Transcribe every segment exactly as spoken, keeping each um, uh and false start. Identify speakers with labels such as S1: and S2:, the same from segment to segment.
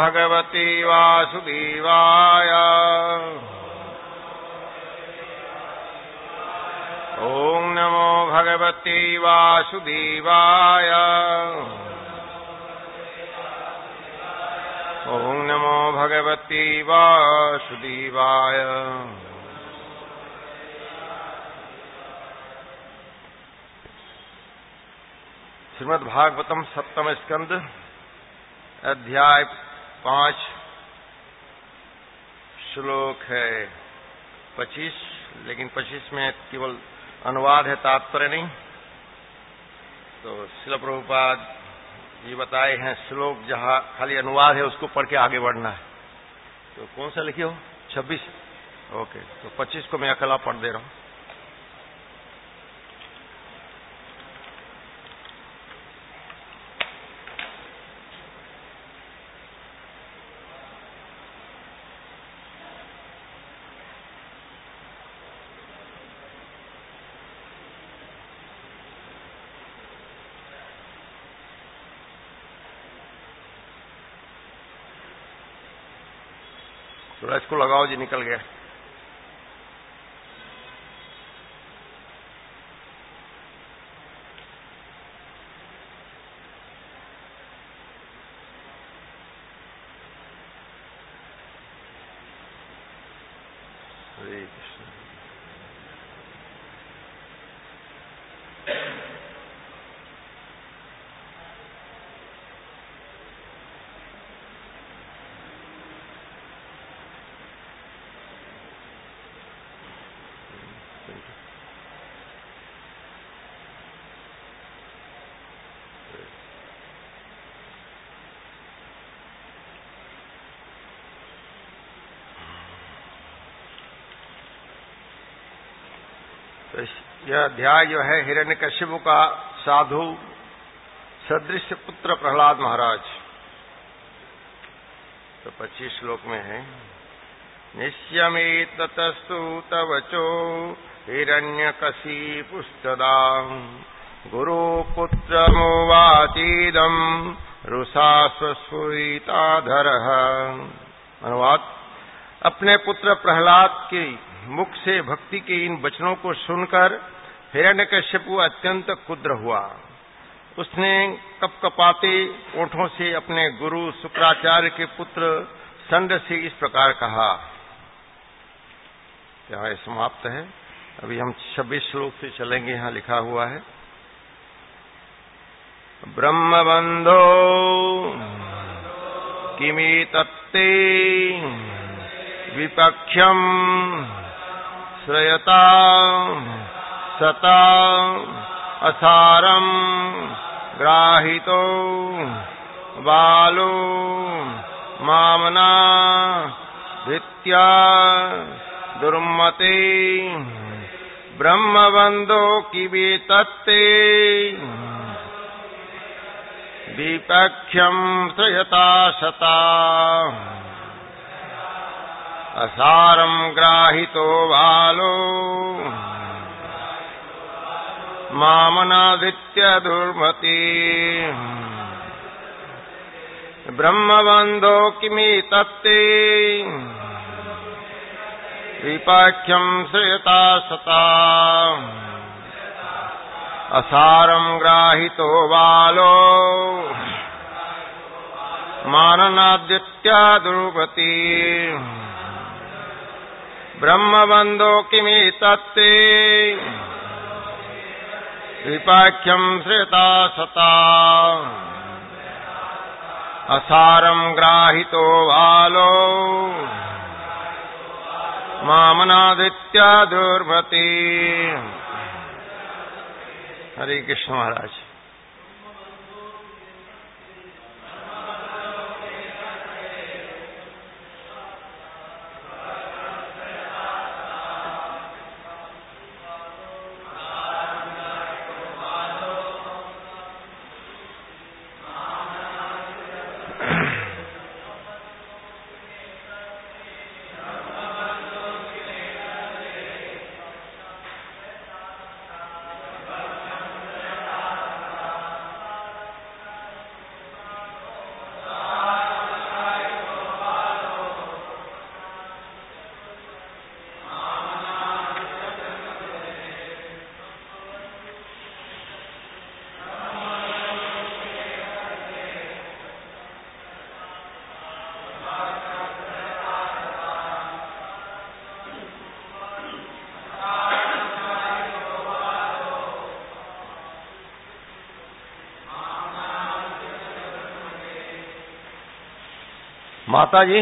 S1: भगवते वासुदेवाय। ओम नमो भगवते वासुदेवाय। ओम नमो भगवते वासुदेवाय। श्रीमद् भागवतम सप्तम स्कंद अध्याय पांच श्लोक है पच्चीस, लेकिन पच्चीस में केवल अनुवाद है, तात्पर्य नहीं। तो श्रील प्रभुपाद ये बताए हैं श्लोक जहाँ खाली अनुवाद है उसको पढ़ के आगे बढ़ना है। तो कौन सा लिखे हो? छब्बीस। ओके, तो पच्चीस को मैं अकेला पढ़ दे रहा हूँ। थोड़ा इसको लगाओ जी, निकल गया। हरे कृष्ण। यह अध्याय जो है हिरण्यकशिपु का साधु सदृश पुत्र प्रहलाद महाराज, तो पच्चीस श्लोक में है। निश्यमेततस्तु तवचो हिरण्यकशिपुस्तदा गुरुपुत्रमुवाचीदम् रुषा स्वस्फुरिताधरः। अनुवाद: अपने पुत्र प्रहलाद के मुख से भक्ति के इन वचनों को सुनकर हिरण्यकशिपु अत्यंत कुद्र हुआ। उसने कपकपाते ओठों से अपने गुरु शुक्राचार्य के पुत्र संड से इस प्रकार कहा। क्या है? समाप्त है। अभी हम छब्बीस श्लोक से चलेंगे। यहाँ लिखा हुआ है, ब्रह्मबंधो किमेतत्ते विपक्षम श्रयता सता असारम ग्राहितो बालो मामना धित्या दुर्मते ब्रह्मबंधो किमेतत्ते विपक्षम श्रयता सता असारम ग्राहितो बालो मामनादित्य दुर्मति ब्रह्मबंधो किमेतत्ते विपक्षम श्रयता सता असारम ग्राहितो बालो माननादित्य दुर्मति ब्रह्मबंधो किमेतत्ते विपक्षम श्रयता सता असारम ग्राहितो बालो मामनादित्य दुर्मति। हरे कृष्ण महाराज। माता जी,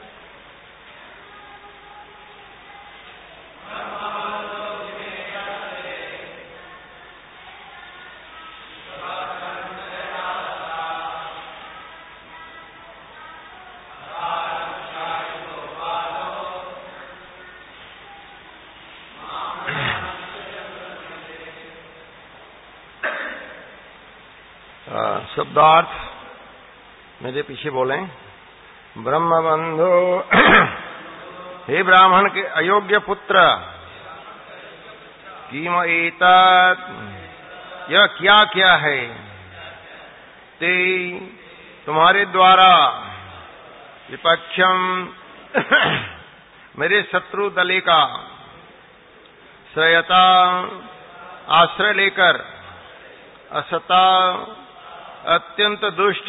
S1: शब्दार्थ मेरे पीछे बोलें। ब्रह्म बंधु, हे ब्राह्मण के अयोग्य पुत्र, किम एतत्, यह क्या क्या है? ते तुम्हारे द्वारा विपक्षम, मेरे शत्रु दले का श्रयता आश्रय लेकर, असता अत्यंत दुष्ट,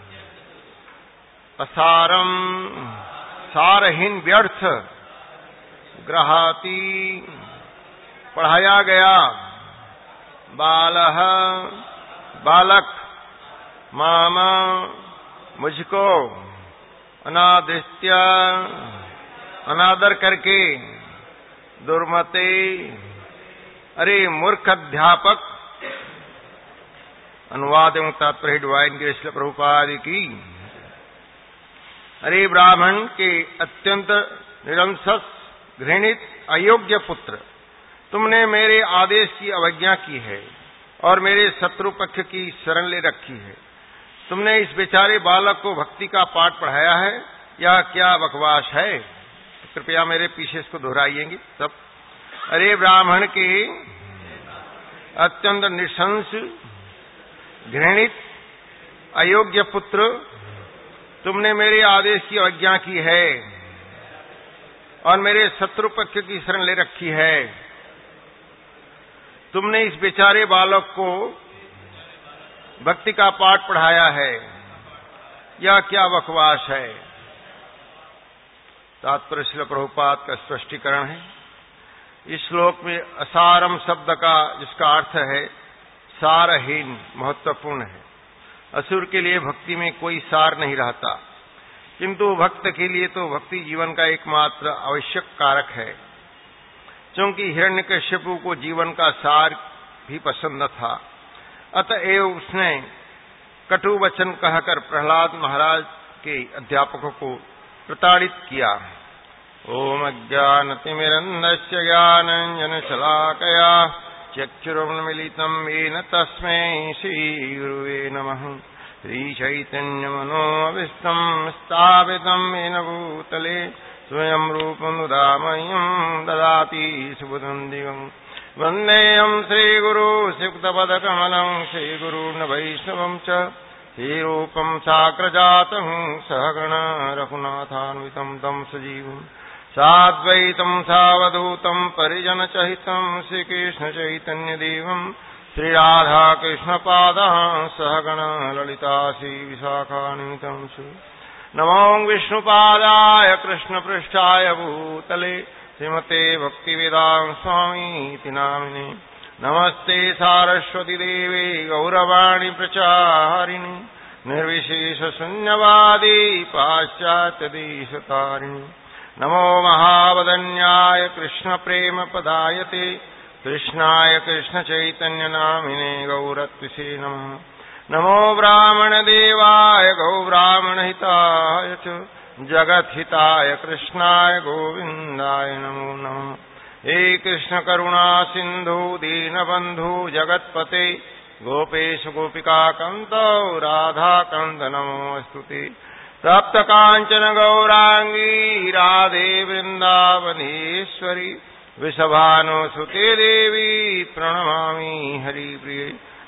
S1: असारम सारहीन व्यर्थ, ग्रहाति पढ़ाया गया, बालह बालक, मामा मुझको, अनादृत्य अनादर करके, दुर्मते अरे मूर्ख अध्यापक। अनुवाद एवं तात्पर्य डिवाइन ग्रेस प्रभुपाद की। अरे ब्राह्मण के अत्यंत निरंसस घृणित अयोग्य पुत्र, तुमने मेरे आदेश की अवज्ञा की है और मेरे शत्रु पक्ष की शरण ले रखी है। तुमने इस बेचारे बालक को भक्ति का पाठ पढ़ाया है, यह क्या बकवास है? तो कृपया मेरे पीछे इसको दोहराइएंगे सब। अरे ब्राह्मण के अत्यंत निशंस घृणित अयोग्य पुत्र, तुमने मेरे आदेश की अवज्ञा की है और मेरे शत्रु पक्ष की शरण ले रखी है। तुमने इस बेचारे बालक को भक्ति का पाठ पढ़ाया है, यह क्या बकवास है? तात्पर्य श्रील प्रभुपाद का स्पष्टीकरण है। इस श्लोक में असारम शब्द का जिसका अर्थ है सारहीन, महत्वपूर्ण है। असुर के लिए भक्ति में कोई सार नहीं रहता, किंतु भक्त के लिए तो भक्ति जीवन का एकमात्र आवश्यक कारक है। क्योंकि हिरण्यकश्यपु को जीवन का सार भी पसंद न था, अतएव उसने कटु वचन कहकर प्रहलाद महाराज के अध्यापकों को प्रताड़ित किया। ओम अज्ञानतिमिरन्धस्य ज्ञानाञ्जनशलाकया चक्षुरुन्मीलितं येन तस्मै श्रीगुरुवे नमः। श्रीचैतन्यमनोभीष्टं स्थापितं येन भूतले स्वयं रूपमुदामह्यं ददाति सुबुधं दिवं। वन्देऽहं श्रीगुरो सिक्तपदकमलं श्रीगुरून् वैष्णवं च श्रीरूपं साग्रजातं सहगण रघुनाथान्वितं तं सजीवम् साद्वैतं सावधूतं परिजनचहितं श्रीकृष्णचैतन्यदेवं श्रीराधाकृष्णपादः सहगण ललिता श्रीविशाखान्वितं सु। नमो विष्णुपादाय कृष्णपृष्ठाय भूतले श्रीमते भक्तिवेदान्त स्वामीति नामिने। नमस्ते सारस्वती देवे गौरवाणी प्रचारिणी निर्विशेषशून्यवादी पाश्चात्यदेशतारिणी। नमो महावदन्याय कृष्णप्रेमपदायते कृष्णाय कृष्णचैतन्यनामिने गौरत्विषे नमः। नमो ब्राह्मणदेवाय गौब्राह्मणहिताय च जगद्हिताय कृष्णाय गोविन्दाय नमो नमः। हे कृष्ण करुणा सिन्धु दीनबन्धु जगत्पते गोपेश गोपिकाकान्त राधाकान्त नमोऽस्तुते। तप्त कांचन गौरांगी राधे वृंदावनेश्वरी वृषभानुसुते देवी प्रणमामि हरिप्रिये।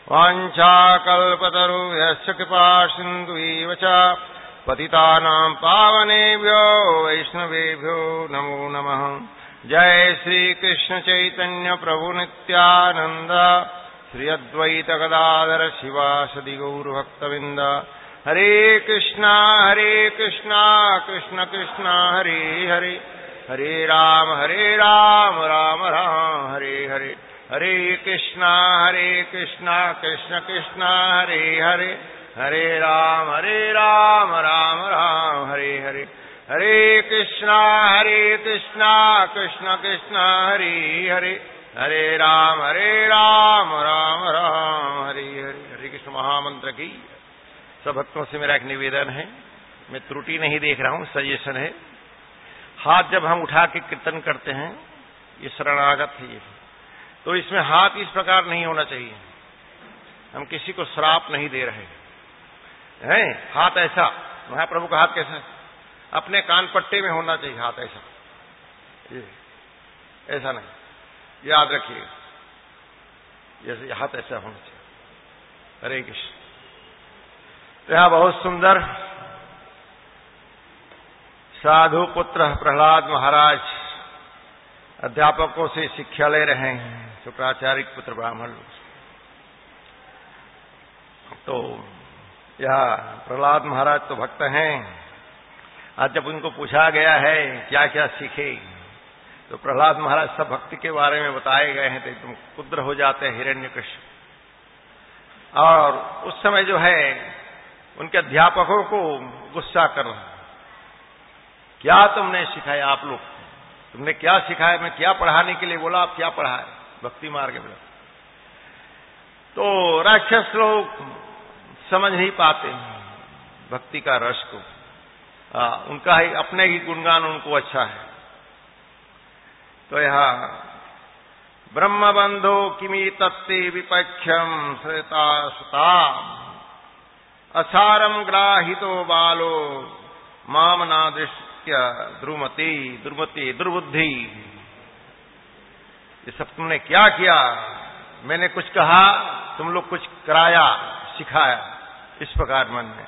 S1: वाञ्छाकल्पतरुभ्यश्च कृपा सिन्धुएव च पतितानां पावनेभ्यो वैष्णवेभ्यो नमो नमः। जय श्री कृष्ण चैतन्य प्रभु नित्यानंद श्री अद्वैत गदाधर शिवासदि गौर भक्तवृंद। हरे कृष्णा हरे कृष्णा कृष्ण कृष्णा हरे हरे हरे राम हरे राम राम राम हरे हरे। हरे कृष्णा हरे कृष्णा कृष्ण कृष्णा हरे हरे हरे राम हरे राम राम राम हरे हरे। हरे कृष्णा हरे कृष्णा कृष्ण कृष्ण हरे हरे हरे राम हरे राम राम राम हरे हरे। हरे कृष्ण महामंत्र की सब भक्तों से मेरा एक निवेदन है, मैं त्रुटि नहीं देख रहा हूं, सजेशन है। हाथ जब हम उठा के कीर्तन करते हैं, ये शरणागत है, ये तो इसमें हाथ इस प्रकार नहीं होना चाहिए। हम किसी को श्राप नहीं दे रहे हैं। हाथ ऐसा, महाप्रभु का हाथ कैसा, अपने कान पट्टे में होना चाहिए हाथ ऐसा, ये ऐसा नहीं, याद रखिए, जैसे हाथ ऐसा होना चाहिए। हरे कृष्ण। तो यहां बहुत सुंदर साधु पुत्र प्रहलाद महाराज अध्यापकों से शिक्षा ले रहे हैं, शुक्राचार्य पुत्र ब्राह्मण लोग। तो यह प्रहलाद महाराज तो भक्त हैं। आज जब उनको पूछा गया है क्या क्या सीखे, तो प्रहलाद महाराज सब भक्ति के बारे में बताए गए हैं, तो एकदम कुद्र हो जाते हैं हिरण्यकश्यप। और उस समय जो है उनके अध्यापकों को गुस्सा कर रहा, क्या तुमने सिखाया, आप लोग तुमने क्या सिखाया, मैं क्या पढ़ाने के लिए बोला, आप क्या पढ़ाए, भक्ति मार्ग में। तो राक्षस लोग समझ नहीं पाते भक्ति का रस को, आ, उनका ही अपने ही गुणगान उनको अच्छा है। तो यहां ब्रह्म बंधो किमी तत्ते विपक्षम श्रेता सुता असारम ग्राहितो बालो माम ना दृष्टि द्रुमति दुर्मति दुर्बुद्धि। ये सब तुमने क्या किया, मैंने कुछ कहा, तुम लोग कुछ कराया सिखाया, इस प्रकार मन में।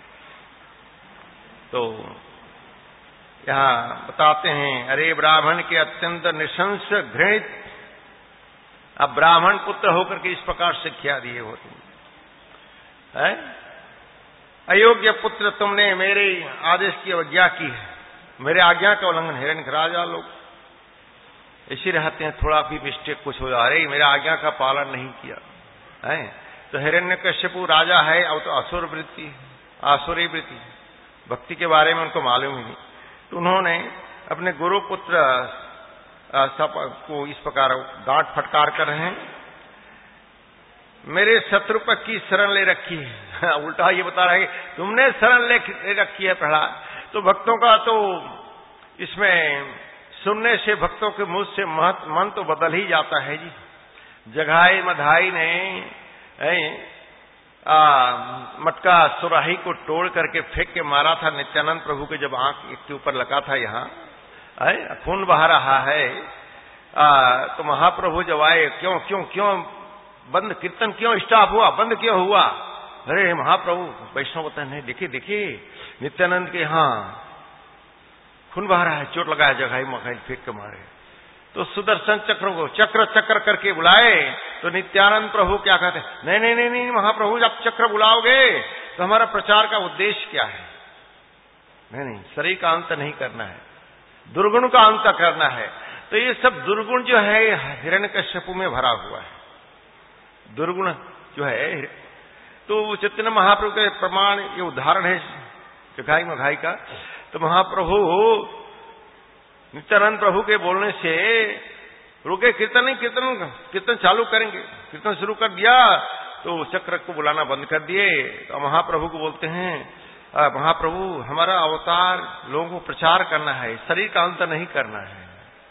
S1: तो यहां बताते हैं, अरे ब्राह्मण के अत्यंत निशंस घृणित, अब ब्राह्मण पुत्र होकर के इस प्रकार शिक्षा दिए हो तुम, है अयोग्य पुत्र, तुमने मेरे आदेश की अवज्ञा की है, मेरे आज्ञा का उल्लंघन। हिरण्य राजा लोग इसी रहते हैं, थोड़ा भी मिस्टेक कुछ हो जा रही, मेरे आज्ञा का पालन नहीं किया है। तो हिरण्यकश्यपु राजा है, अब तो असुर वृत्ति, आसुरी वृत्ति, भक्ति के बारे में उनको मालूम ही नहीं। तो उन्होंने अपने गुरु पुत्र को इस प्रकार डांट फटकार कर रहे हैं, मेरे शत्रु पर की शरण ले रखी है। उल्टा ये बता रहा है तुमने शरण ले रखी है प्रहलाद। तो भक्तों का तो इसमें सुनने से भक्तों के मुंह से मन तो बदल ही जाता है जी। जघाई मधाई ने आ, मटका सुराही को तोड़ करके फेंक के मारा था नित्यानंद प्रभु के, जब आंख एक के ऊपर लगा था, यहाँ खून बहा रहा है। आ, तो महाप्रभु जब आए, क्यों क्यों क्यों बंद कीर्तन क्यों स्टॉप हुआ, बंद क्यों हुआ? अरे महाप्रभु, वैष्णव बताए नहीं, देखिए देखिए नित्यानंद के यहाँ खून बहा रहा है, चोट लगाया, जघाई मघाई फेंक के मारे। तो सुदर्शन चक्र को चक्र चक्र करके बुलाए, तो नित्यानंद प्रभु क्या कहते, नहीं नहीं नहीं नहीं महाप्रभु, जब चक्र बुलाओगे तो हमारा प्रचार का उद्देश्य क्या है? नहीं नहीं, शरीर का अंत नहीं करना है, दुर्गुण का अंत करना है। तो ये सब दुर्गुण जो है हिरण्यकश्यपु में भरा हुआ है, दुर्गुण जो है। तो चैतन्य महाप्रभु के प्रमाण, ये उदाहरण है जघाई मघाई का। तो महाप्रभु नित्यानंद प्रभु के बोलने से रुके, कीर्तन नहीं, कीर्तन कीर्तन चालू करेंगे, कीर्तन शुरू कर दिया तो चक्र को बुलाना बंद कर दिए। तो महाप्रभु को बोलते हैं, महाप्रभु हमारा अवतार लोगों को प्रचार करना है, शरीर का अंत नहीं करना है।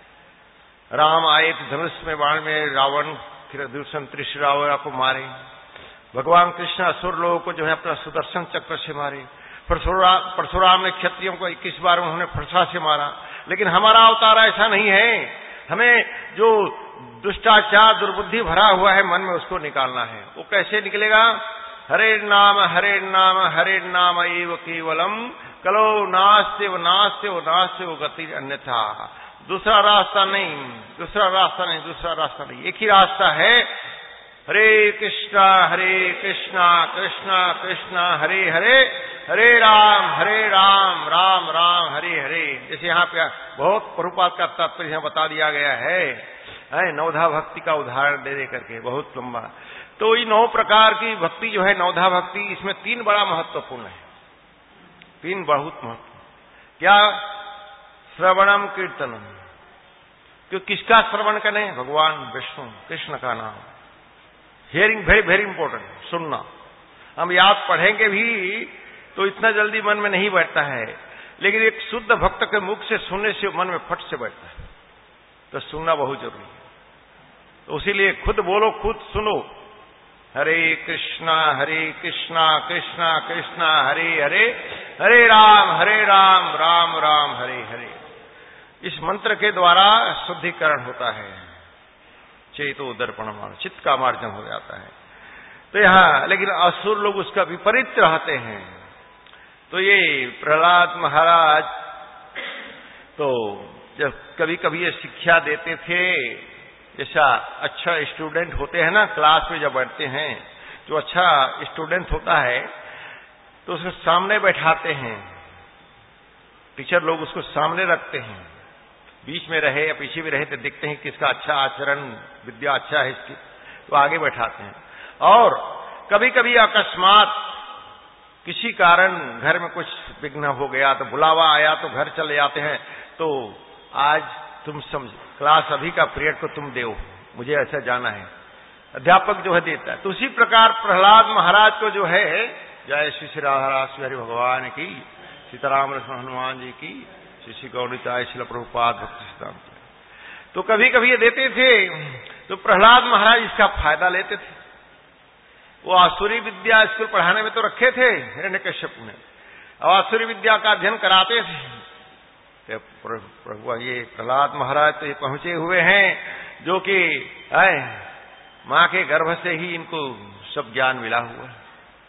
S1: राम आए तो धनुष में बाण में रावण दूषण त्रिशरावरा को मारे, भगवान कृष्ण असुर लोगों को जो है अपना सुदर्शन चक्र से मारे, परशुराम ने क्षत्रियों को इक्कीस बार उन्होंने फरसा से मारा। लेकिन हमारा अवतार ऐसा नहीं है, हमें जो दुष्टाचार दुर्बुद्धि भरा हुआ है मन में उसको निकालना है। वो कैसे निकलेगा? हरे नाम हरे नाम हरे नाम एव केवलम कलो नास्ते व नास्ते व नास्ते व गति अन्यथा। दूसरा रास्ता नहीं, दूसरा रास्ता नहीं, दूसरा रास्ता नहीं, एक ही रास्ता है। हरे कृष्णा हरे कृष्णा कृष्णा कृष्णा हरे हरे, हरे राम हरे राम राम राम हरे हरे। जैसे यहाँ पे बहुत प्रभुपाद का तात्पर्य यहाँ बता दिया गया है, है नवधा भक्ति का उदाहरण दे दे करके, बहुत लंबा। तो ये नौ प्रकार की भक्ति जो है नवधा भक्ति, इसमें तीन बड़ा महत्वपूर्ण है, तीन बहुत महत्व। क्या? श्रवणम कीर्तनम। क्यों किसका श्रवण करें? भगवान विष्णु कृष्ण का नाम। हियरिंग वेरी वेरी इंपॉर्टेंट, सुनना। हम याद पढ़ेंगे भी तो इतना जल्दी मन में नहीं बैठता है, लेकिन एक शुद्ध भक्त के मुख से सुनने से मन में फट से बैठता है। तो सुनना बहुत जरूरी है। तो इसीलिए खुद बोलो, खुद सुनो। हरे कृष्णा हरे कृष्णा कृष्णा कृष्णा हरे हरे, हरे राम हरे राम राम राम हरे हरे। इस मंत्र के द्वारा शुद्धिकरण होता है, चेतो दर्पण, चित्त का मार्जन हो जाता है। तो यहाँ लेकिन असुर लोग उसका विपरीत रहते हैं। तो ये प्रहलाद महाराज तो जब कभी कभी ये शिक्षा देते थे, जैसा अच्छा स्टूडेंट होते हैं ना, क्लास में जब बैठते हैं, जो अच्छा स्टूडेंट होता है तो उसको सामने बैठाते हैं, टीचर लोग उसको सामने रखते हैं, बीच में रहे या पीछे भी रहे तो देखते हैं किसका अच्छा आचरण विद्या अच्छा है इसकी, तो आगे बैठाते हैं। और कभी कभी अकस्मात किसी कारण घर में कुछ विघ्न हो गया तो बुलावा आया तो घर चले जाते हैं, तो आज तुम समझ क्लास अभी का पीरियड को तुम दो, मुझे ऐसा जाना है, अध्यापक जो है देता है। तो उसी प्रकार प्रहलाद महाराज को जो है, जय श्री श्री राधा श्री हरि भगवान की, सीताराम लक्ष्मण हनुमान जी की, श्री श्री गौरीताय शिल प्रभुपाद भक्ति सिद्धांत। तो कभी कभी ये देते थे तो प्रहलाद महाराज इसका फायदा लेते थे। वो आसुरी विद्या स्कूल पढ़ाने में तो रखे थे हिरण्यकश्यप ने, और आसुरी विद्या का अध्ययन कराते थे। प्रभु ये प्रहलाद महाराज तो ये पहुंचे हुए हैं जो कि मां के गर्भ से ही इनको सब ज्ञान मिला हुआ है।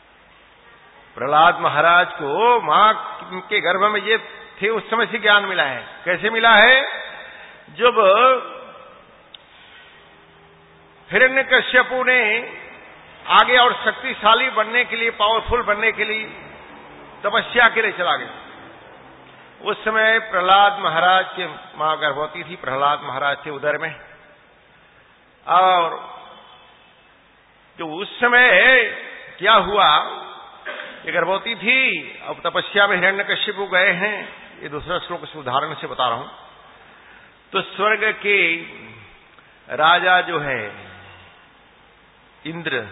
S1: प्रहलाद महाराज को मां के गर्भ में ये थे उस समय से ज्ञान मिला है। कैसे मिला है? जब हिरण्यकश्यपु ने आगे और शक्तिशाली बनने के लिए, पावरफुल बनने के लिए तपस्या के लिए चला गया, उस समय प्रहलाद महाराज के मां गर्भवती थी, प्रहलाद महाराज थे उदर में। और जो उस समय क्या हुआ, ये गर्भवती थी, अब तपस्या में हिरण्यकश्यपु गए हैं, ये दूसरा श्लोक इस उदाहरण से बता रहा हूं। तो स्वर्ग के राजा जो है इंद्र,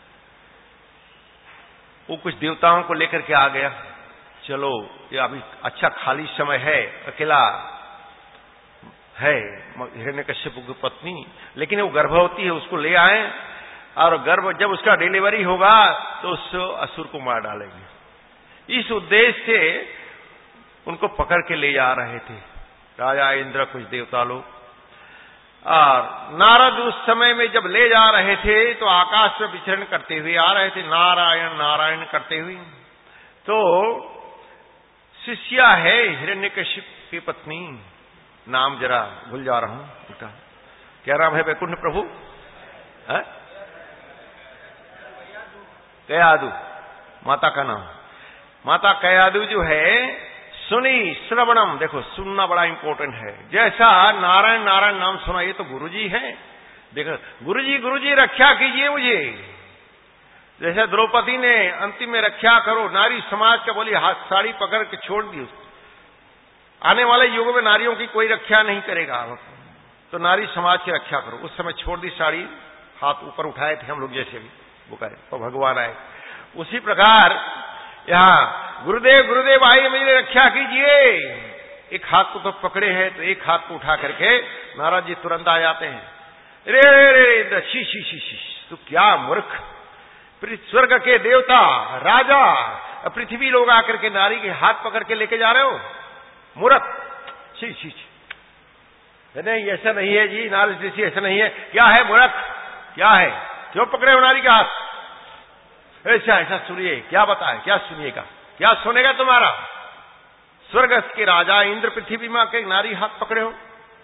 S1: वो कुछ देवताओं को लेकर के आ गया, चलो ये अभी अच्छा खाली समय है, अकेला है हिरण्यकश्यप की पत्नी, लेकिन वो गर्भवती है, उसको ले आए, और गर्भ जब उसका डिलीवरी होगा तो उस असुर को मार डालेंगे। इस उद्देश्य से उनको पकड़ के ले जा रहे थे राजा इंद्र, कुछ देवता लोग। और नारद उस समय में जब ले जा रहे थे तो आकाश में विचरण करते हुए आ रहे थे, नारायण नारायण करते हुए। तो शिष्या है हिरण्यकश्यप की पत्नी, नाम जरा भूल जा रहा हूं उनका, क्या नाम है वैकुंठ प्रभु? है कयादु, माता का नाम। माता कयादु जो है, सुनी श्रवणम, देखो सुनना बड़ा इंपॉर्टेंट है। जैसा नारायण नारायण नाम सुना, ये तो गुरुजी हैं, देखो गुरुजी गुरुजी रक्षा कीजिए मुझे। जैसे द्रौपदी ने अंतिम में रक्षा करो, नारी समाज का बोली, हाथ साड़ी पकड़ के छोड़ दी उसको। आने वाले युग में नारियों की कोई रक्षा नहीं करेगा, तो नारी समाज की रक्षा करो। उस समय छोड़ दी साड़ी, हाथ ऊपर उठाए थे हम लोग जैसे भी, वो कहे तो भगवान आए। उसी प्रकार यहाँ गुरुदेव गुरुदेव आइए मेरी रक्षा कीजिए, एक हाथ को तो पकड़े हैं, तो एक हाथ को उठा करके नारद जी तुरंत आ जाते हैं। रे रे रे शी शी शी शी, तू क्या मूर्ख, स्वर्ग के देवता राजा पृथ्वी लोग आकर के नारी के हाथ पकड़ के लेके जा रहे हो, मूर्ख, शी शी शी। नहीं ऐसा नहीं है जी नारद जी, ऐसा नहीं है। क्या है मूर्ख, क्या है, क्यों पकड़े हो नारी का हाथ? ऐसा ऐसा सुनिए, क्या बताए, क्या सुनिएगा, क्या सुनेगा तुम्हारा? स्वर्ग के राजा इंद्र पृथ्वी में के नारी हाथ पकड़े हो,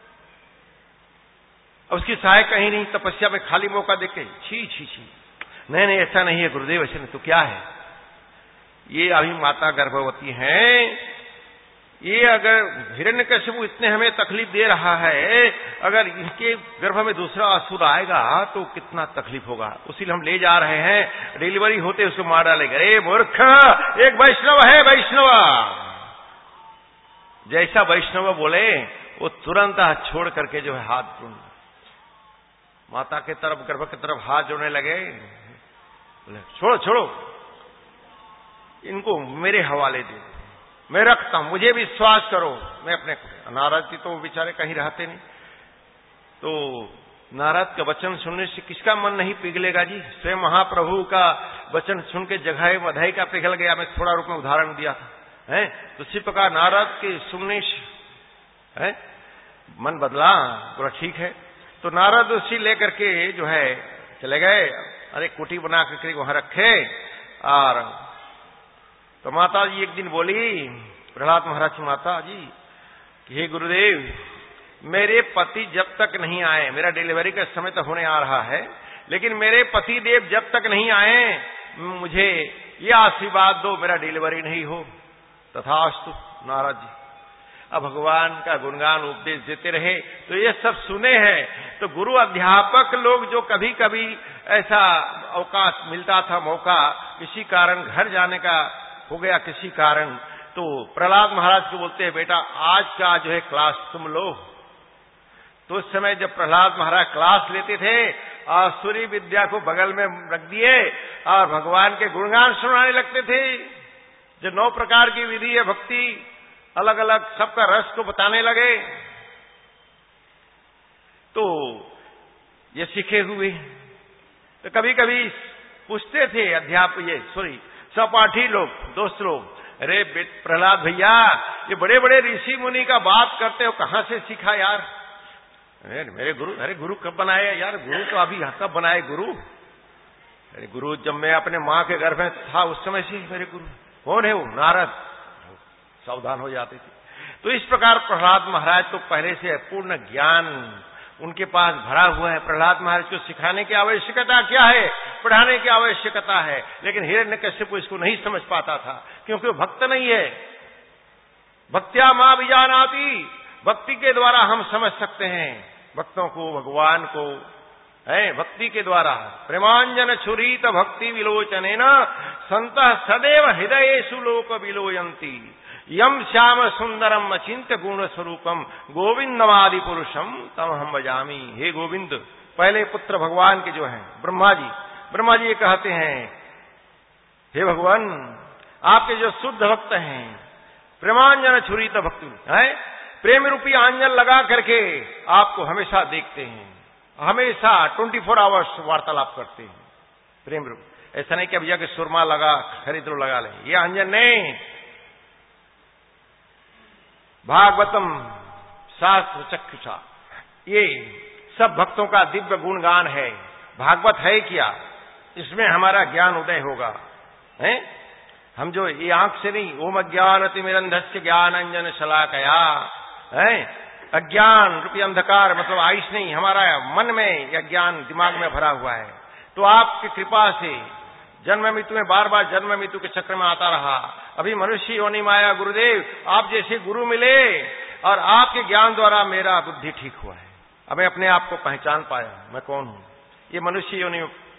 S1: अब उसकी सहायक कहीं नहीं, तपस्या में खाली मौका देके, छी छी छी। नहीं नहीं ऐसा नहीं है गुरुदेव, ऐसा नहीं। तो क्या है? ये अभी माता गर्भवती हैं, ये अगर हिरण्यकश्यप इतने हमें तकलीफ दे रहा है, अगर इनके गर्भ में दूसरा असुर आएगा तो कितना तकलीफ होगा। उसी हम ले जा रहे हैं, डिलीवरी होते उसको मार डालेंगे। अरे मूर्ख, एक वैष्णव है, वैष्णव जैसा वैष्णव बोले वो तुरंत हाथ छोड़ करके जो है हाथ जोड़, माता के तरफ गर्भ की तरफ हाथ जोड़ने लगे। बोले छोड़ो छोड़ो, इनको मेरे हवाले दे, मैं रखता हूं, मुझे विश्वास करो, मैं अपने। नारद जी तो बेचारे कहीं रहते नहीं, तो नारद का वचन सुनने से किसका मन नहीं पिघलेगा जी। स्वयं महाप्रभु का वचन सुन के जगह बधाई का पिघल गया। मैं थोड़ा रूप में उदाहरण दिया था, है तो इसी प्रकार नारद के सुनने से है मन बदला, पूरा ठीक है। तो नारद उसी लेकर के जो है चले गए, अरे कुटी बना करके वहां रखे। और तो माता जी एक दिन बोली, प्रहलाद महाराज की माता जी कि हे गुरुदेव, मेरे पति जब तक नहीं आए, मेरा डिलीवरी का समय तो होने आ रहा है, लेकिन मेरे पति देव जब तक नहीं आए मुझे ये आशीर्वाद दो मेरा डिलीवरी नहीं हो। तथास्तु नारद जी। अब भगवान का गुणगान उपदेश देते रहे, तो ये सब सुने हैं। तो गुरु अध्यापक लोग जो कभी कभी ऐसा अवकाश मिलता था, मौका किसी कारण घर जाने का हो गया किसी कारण, तो प्रहलाद महाराज को बोलते हैं बेटा आज का जो है क्लास तुम लो। तो उस समय जब प्रहलाद महाराज क्लास लेते थे, आसुरी विद्या को बगल में रख दिए और भगवान के गुणगान सुनाने लगते थे। जो नौ प्रकार की विधि है भक्ति, अलग अलग सबका रस को बताने लगे। तो ये सीखे हुए तो कभी कभी पूछते थे अध्यापक, ये सॉरी सहपाठी लोग, दोस्त लोग, अरे प्रहलाद भैया ये बड़े बड़े ऋषि मुनि का बात करते हो, कहां से सीखा यार? अरे मेरे गुरु, अरे गुरु कब बनाए यार? गुरु तो अभी कब बनाए गुरु? अरे गुरु जब मैं अपने मां के गर्भ में था उस समय से मेरे गुरु। कौन है वो? नारद। सावधान हो जाते थे। तो इस प्रकार प्रहलाद महाराज तो पहले से पूर्ण ज्ञान उनके पास भरा हुआ है। प्रहलाद महाराज को सिखाने की आवश्यकता क्या है, पढ़ाने की आवश्यकता है, लेकिन हिरण्यकश्यप इसको नहीं समझ पाता था, क्योंकि वो भक्त नहीं है। भक्त्या मां विजानाति, भक्ति के द्वारा हम समझ सकते हैं भक्तों को, भगवान को, है भक्ति के द्वारा। प्रेमांजन छुरीत भक्ति विलोचनेन संतः सदैव हृदयेषु लोक विलोयन्ति यम श्याम सुंदरम अचिंत्य गुण स्वरूपम गोविंदमादि पुरुषम तम हम भजामी। हे गोविंद, पहले पुत्र भगवान के जो हैं ब्रह्मा जी, ब्रह्मा जी ये कहते हैं हे भगवान आपके जो शुद्ध भक्त हैं, प्रेमांजन छुरीत भक्ति है, प्रेम रूपी आंजन लगा करके आपको हमेशा देखते हैं, हमेशा ट्वेंटी फोर आवर्स वार्तालाप करते हैं प्रेम रूप। ऐसा नहीं कि अब जाके सुरमा लगा खरीद लो लगा ले, ये आंजन नहीं। भागवतम शास्त्र चक्षुषा, ये सब भक्तों का दिव्य गुणगान है। भागवत है क्या? इसमें हमारा ज्ञान उदय होगा, है? हम जो ये आंख से नहीं, ओम अज्ञानतिमिरन्धस्य ज्ञानांजन शलाकया, है अज्ञान रूपी अंधकार, मतलब आयुष नहीं, हमारा मन में यह ज्ञान दिमाग में भरा हुआ है। तो आपकी कृपा से जन्म मृत्यु में बार बार जन्म मृत्यु के चक्र में आता रहा, अभी मनुष्य योनि माया गुरुदेव आप जैसे गुरु मिले और आपके ज्ञान द्वारा मेरा बुद्धि ठीक हुआ है। अब मैं अपने आप को पहचान पाया मैं कौन हूं। ये मनुष्य योनि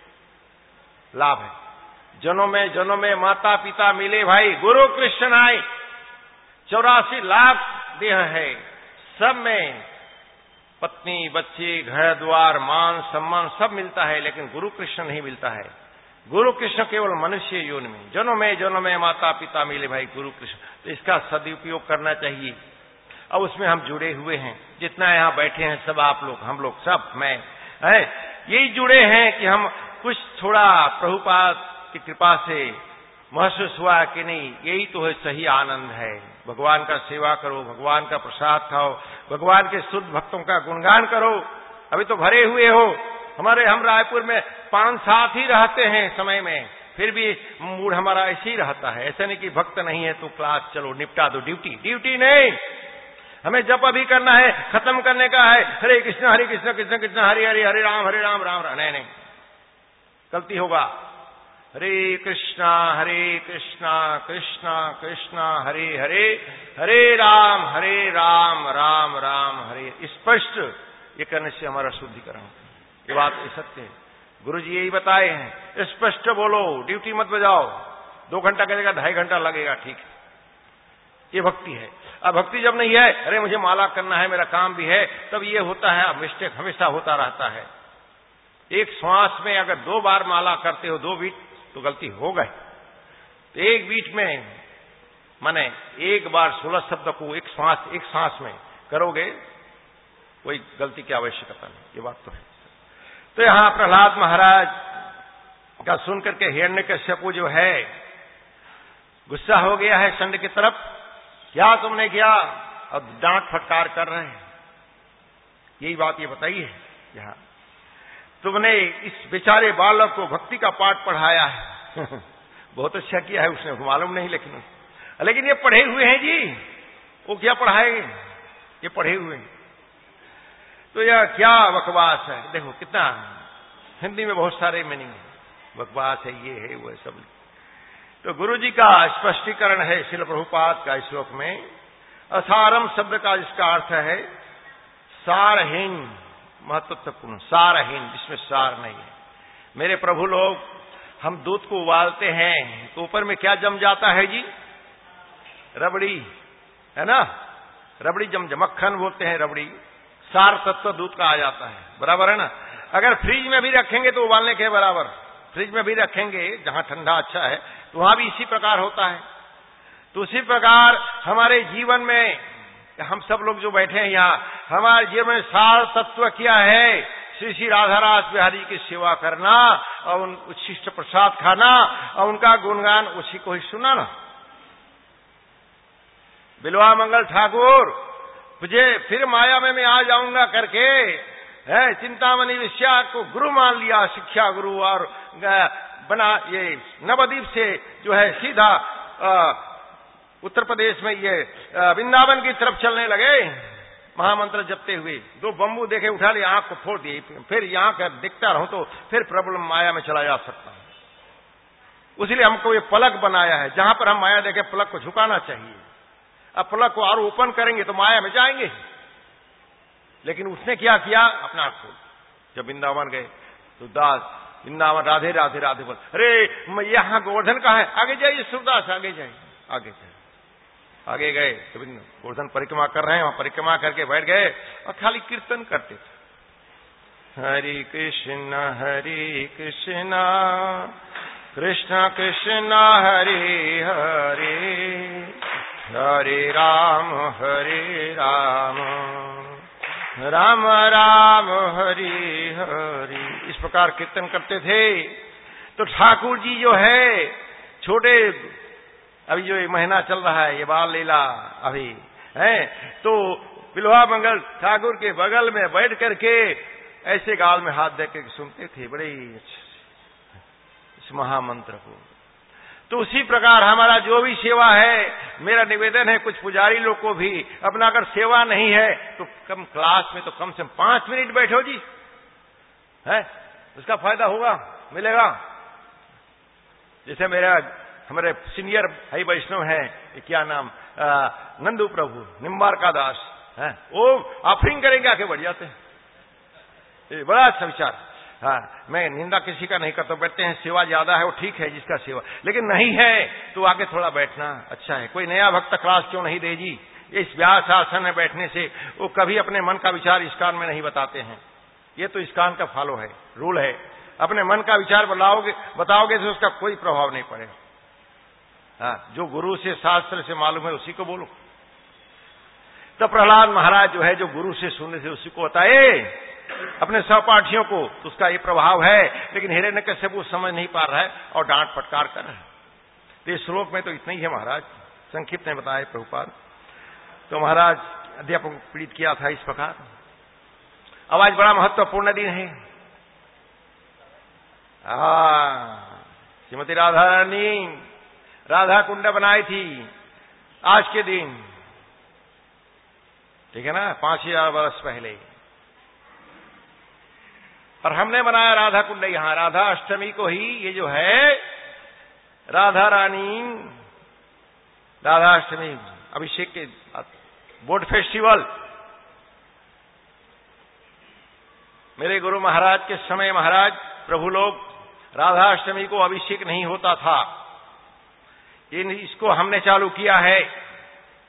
S1: लाभ है। जनों में जनों में माता पिता मिले भाई, गुरु कृष्ण आए, चौरासी लाख देह है, सब में पत्नी बच्चे घर द्वार मान सम्मान सब मिलता है, लेकिन गुरु कृष्ण नहीं मिलता है। गुरु कृष्ण केवल मनुष्य योनि में, जनों में जनों में माता पिता मिले भाई गुरु कृष्ण। तो इसका सदुपयोग करना चाहिए। अब उसमें हम जुड़े हुए हैं, जितना यहाँ बैठे हैं सब आप लोग, हम लोग सब, मैं है यही जुड़े हैं कि हम कुछ थोड़ा प्रभुपाद की कृपा से महसूस हुआ कि नहीं यही तो है सही आनंद है। भगवान का सेवा करो, भगवान का प्रसाद खाओ, भगवान के शुद्ध भक्तों का गुणगान करो। अभी तो भरे हुए हो, हमारे हम रायपुर में पांच साथ ही रहते हैं समय में, फिर भी मूड हमारा ऐसे ही रहता है। ऐसा नहीं कि भक्त नहीं है तो क्लास चलो निपटा दो, ड्यूटी ड्यूटी नहीं, हमें जप अभी करना है, खत्म करने का है, हरे कृष्ण हरे कृष्ण कृष्ण कृष्ण हरे हरे हरे राम हरे राम राम राम। नहीं नहीं, गलती होगा। हरे कृष्णा हरे कृष्णा कृष्णा कृष्णा हरे हरे हरे राम हरे राम राम राम हरे। स्पष्ट ये करने से हमारा शुद्धिकरण, ये बात सत्य है। गुरु जी यही बताए हैं, स्पष्ट बोलो, ड्यूटी मत बजाओ। दो घंटा करेगा ढाई घंटा लगेगा, ठीक है, ये भक्ति है। अब भक्ति जब नहीं है, अरे मुझे माला करना है, मेरा काम भी है, तब ये होता है, मिस्टेक हमेशा होता रहता है। एक श्वास में अगर दो बार माला करते हो, दो बीट, तो गलती हो गई। तो एक बीट में माने एक बार सोलह शब्द को एक श्वास एक सांस में करोगे, कोई गलती की आवश्यकता नहीं, ये बात तो है। तो यहां प्रहलाद महाराज का सुनकर के हिरण्यकश्यपु जो है गुस्सा हो गया है षंड की तरफ, क्या तुमने किया, और डांट फटकार कर रहे हैं। यही बात ये बताइए, यहां तुमने इस बेचारे बालक को भक्ति का पाठ पढ़ाया है बहुत अच्छा किया है उसने, मालूम नहीं, लेकिन लेकिन ये पढ़े हुए हैं जी, वो क्या पढ़ाएंगे, ये पढ़े हुए हैं, तो यह क्या बकवास है। देखो कितना हिंदी में बहुत सारे मीनिंग है, बकवास है, ये है, वो है, सब। तो गुरु जी का स्पष्टीकरण है श्रील प्रभुपाद का इस श्लोक में। असारम शब्द का जिसका अर्थ है सारहीन, महत्वपूर्ण, सारहीन, जिसमें सार नहीं है। मेरे प्रभु लोग, हम दूध को उबालते हैं तो ऊपर में क्या जम जाता है जी, रबड़ी, है ना, रबड़ी जम जम, मक्खन बोलते हैं रबड़ी, सार तत्व दूध का आ जाता है, बराबर है ना। अगर फ्रिज में भी रखेंगे तो उबालने के बराबर, फ्रिज में भी रखेंगे जहां ठंडा अच्छा है, तो वहां भी इसी प्रकार होता है। तो उसी प्रकार हमारे जीवन में, हम सब लोग जो बैठे हैं यहाँ, हमारे जीवन में सार तत्व क्या है, श्री श्री राधारास बिहारी की सेवा करना और उन उच्छिष्ट प्रसाद खाना और उनका गुणगान, उसी को ही सुना ना। बिलवा मंगल ठाकुर मुझे फिर माया में मैं आ जाऊंगा करके है, चिंतामणि विश्या को गुरु मान लिया, शिक्षा गुरु, और बना ये नवद्वीप से जो है सीधा आ, उत्तर प्रदेश में ये वृंदावन की तरफ चलने लगे, महामंत्र जपते हुए। दो बम्बू देखे, उठा लिए, आंख को फोड़ दिए, फिर यहां कर दिखता रहूं तो फिर प्रॉब्लम माया में चला जा सकता हूं। इसलिए हमको ये पलक बनाया है, जहां पर हम माया देखे पलक को झुकाना चाहिए। अब पलक को और ओपन करेंगे तो माया में जाएंगे। लेकिन उसने क्या किया, अपना आंख खोल। जब वृंदावन गए तो दास वृंदावन राधे राधे राधे बोल, अरे यहां गोवर्धन कहाँ है, आगे जाइए सूरदास, आगे जाइए, आगे जाइए। आगे गए तो गोवर्धन परिक्रमा कर रहे हैं, वहां परिक्रमा करके बैठ गए और खाली कीर्तन करते थे, हरि कृष्ण हरि कृष्ण कृष्ण कृष्ण हरि हरि हरे राम हरे राम राम राम हरि हरि, इस प्रकार कीर्तन करते थे। तो ठाकुर जी जो है छोटे, अभी जो एक महीना चल रहा है ये बाल लीला अभी है, तो बिल्वा मंगल ठाकुर के बगल में बैठ करके ऐसे गाल में हाथ दे के सुनते थे बड़े इस महामंत्र को। तो उसी प्रकार हमारा जो भी सेवा है, मेरा निवेदन है कुछ पुजारी लोग को भी अपना अगर सेवा नहीं है तो कम क्लास में तो कम से कम पांच मिनट बैठो जी, है, उसका फायदा होगा, मिलेगा। जैसे मेरा हमारे सीनियर भाई वैष्णव है, क्या नाम, आ, नंदू प्रभु निम्बार का दास है, वो ऑफरिंग करेंगे आके बढ़ जाते हैं, बड़ा अच्छा विचार। हाँ, मैं निंदा किसी का नहीं करता, बैठते हैं, सेवा ज्यादा है वो ठीक है जिसका सेवा, लेकिन नहीं है तो आगे थोड़ा बैठना अच्छा है। कोई नया भक्त क्लास क्यों नहीं दे जी, इस व्यास आसन में बैठने से वो कभी अपने मन का विचार इस कान में नहीं बताते हैं। ये तो इस कान का फॉलो है, रूल है। अपने मन का विचार बताओगे बताओगे तो उसका कोई प्रभाव नहीं पड़ेगा। हाँ, जो गुरु से शास्त्र से मालूम है उसी को बोलो। तो प्रहलाद महाराज जो है, जो गुरु से सुनने से उसी को बताए अपने सहपाठियों को, तो उसका ये प्रभाव है। लेकिन हिरण्यकश्यप समझ नहीं पा रहा है और डांट फटकार कर रहा है। तो इस श्लोक में तो इतना ही है महाराज, संक्षिप्त में बताया प्रभुपाद। तो महाराज अध्यापक पीड़ित किया था इस प्रकार। अब आज बड़ा महत्वपूर्ण दिन है। हाँ, श्रीमती राधा रानी राधा कुंड बनाई थी आज के दिन, ठीक है ना, पांच हजार वर्ष पहले। और हमने बनाया राधा कुंड यहां राधा अष्टमी को ही। ये जो है राधा रानी राधा अष्टमी अभिषेक के बोट फेस्टिवल, मेरे गुरु महाराज के समय महाराज प्रभु लोग राधा अष्टमी को अभिषेक नहीं होता था, इन इसको हमने चालू किया है।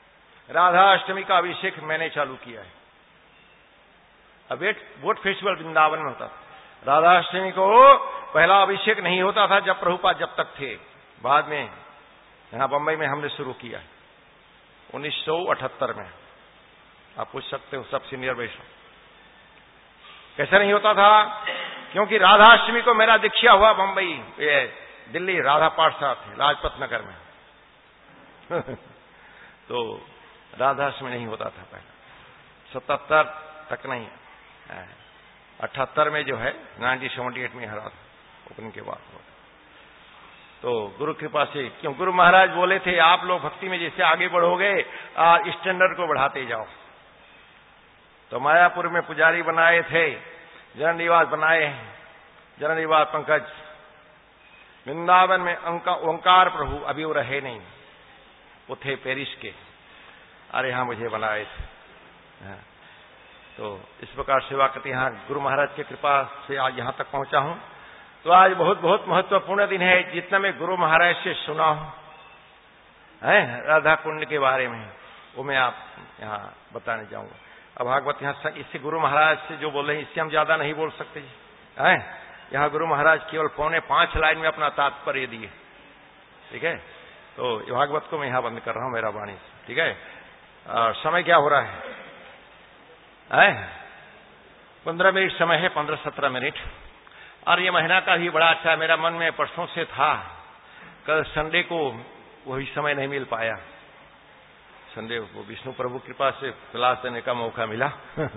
S1: राधाष्टमी का अभिषेक मैंने चालू किया है। अब वोट फेस्टिवल वृंदावन में होता था। राधाष्टमी को पहला अभिषेक नहीं होता था जब प्रभुपाद जब तक थे, बाद में यहां बंबई में हमने शुरू किया है उन्नीस सौ अठहत्तर में। आप पूछ सकते हो सब सीनियर वैष्णव कैसे नहीं होता था, क्योंकि राधाष्टमी को मेरा दीक्षा हुआ बंबई, ये दिल्ली राधा पाठशाला थे लाजपत नगर में तो राधाष्टमी नहीं होता था पहले, सतहत्तर तक नहीं, अठहत्तर में जो है नाइनटीन सेवेंटी एट में हरा था ओपनिंग के बाद हुआ। तो गुरु कृपा से, क्यों गुरु महाराज बोले थे आप लोग भक्ति में जैसे आगे बढ़ोगे स्टैंडर्ड को बढ़ाते जाओ। तो मायापुर में पुजारी बनाए थे, जन निवास बनाए, जन निवास पंकज। वृंदावन में ओंकार प्रभु अभी वो रहे नहीं, वो थे पेरिस के, अरे यहां मुझे बनाए थे। तो इस प्रकार सेवा करते यहाँ गुरु महाराज की कृपा से आज यहां तक पहुंचा हूं। तो आज बहुत बहुत महत्वपूर्ण दिन है, जितना मैं गुरु महाराज से सुना हूं है राधा कुंड के बारे में, वो मैं आप यहाँ बताने जाऊंगा। अब भागवत यहाँ इससे गुरु महाराज से जो बोल रहे हैं इससे हम ज्यादा नहीं बोल सकते जी, है यहाँ गुरु महाराज केवल पौने पांच लाइन में अपना तात्पर्य दिए, ठीक है। तो भागवत को मैं यहाँ बंद कर रहा हूँ मेरा वाणी से, ठीक है। और समय क्या हो रहा है, है? पंद्रह मिनट समय है, पंद्रह सत्रह मिनट। और ये महीना का भी बड़ा अच्छा है, मेरा मन में परसों से था, कल संडे को वही समय नहीं मिल पाया, संडे को विष्णु प्रभु कृपा से क्लास देने का मौका मिला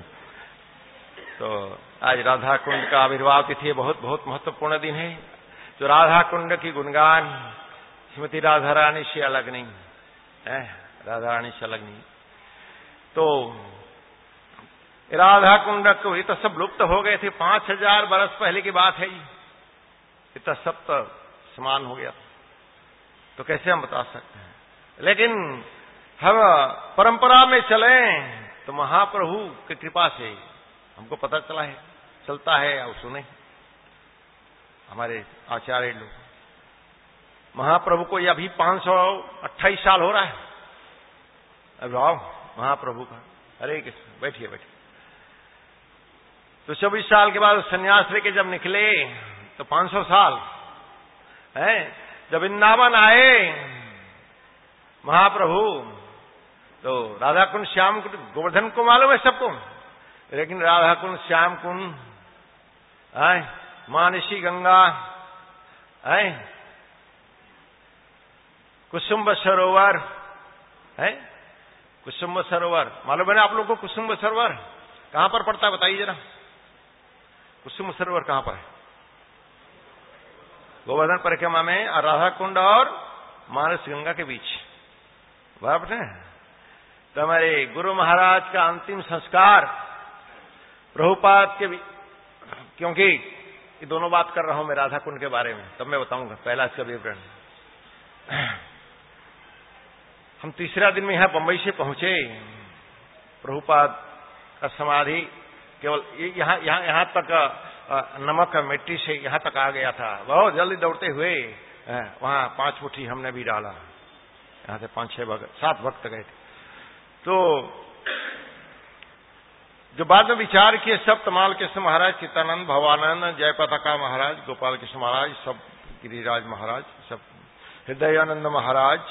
S1: तो आज राधा कुंड का आविर्भाव तिथि, बहुत बहुत महत्वपूर्ण दिन है। तो राधा कुंड की गुणगान श्रीमती राधा रानी से अलग नहीं है, राधा रानी से अलग नहीं। तो राधा कुंड को ये तो सब लुप्त हो गए थे, पांच हजार बरस पहले की बात है ये, ये तो सब तो समान हो गया, तो कैसे हम बता सकते हैं। लेकिन हम परंपरा में चले तो महाप्रभु की कृपा से हमको पता चला है, चलता है और सुने हमारे आचार्य लोग। महाप्रभु को ये अभी पांच सौ अट्ठाईस साल हो रहा है अभाव महाप्रभु का। हरे कृष्ण, बैठिए बैठिए। तो चौबीस साल के बाद संन्यास लेके जब निकले तो पांच सौ साल है। जब वृंदावन आए महाप्रभु तो राधा कुंड श्याम कुंड गोवर्धन को मालूम है सबको, लेकिन राधा कुंड श्याम कुंड है, मानसी गंगा है, कुसुम्ब सरोवर है, कुसुम्ब सरोवर मालूम है ना आप लोगों को? कुसुम्ब सरोवर कहां पर पड़ता है बताइए जरा, कुसुम्ब सरोवर कहां पर है? गोवर्धन परिक्रमा में, और राधा कुंड और मानस गंगा के बीच, बराबर है। तो हमारे गुरु महाराज का अंतिम संस्कार प्रभुपाद के, क्योंकि ये दोनों बात कर रहा हूं मैं राधा कुंड के बारे में, तब मैं बताऊंगा पहला इसका विवरण। हम तीसरा दिन में यहां बंबई से पहुंचे, प्रभुपाद का समाधि केवल यहां यहां यहां तक नमक मिट्टी से यहां तक आ गया था, बहुत जल्दी दौड़ते हुए वहां पांच मुट्ठी हमने भी डाला, यहां से पांच छह भक्त सात भक्त गए थे। तो जो बाद में विचार किए सब, तमाल कृष्ण महाराज, चित्तानंद, भवानंद, जयपताका महाराज, गोपाल कृष्ण महाराज, सब गिरिराज महाराज, सब हृदयानंद महाराज,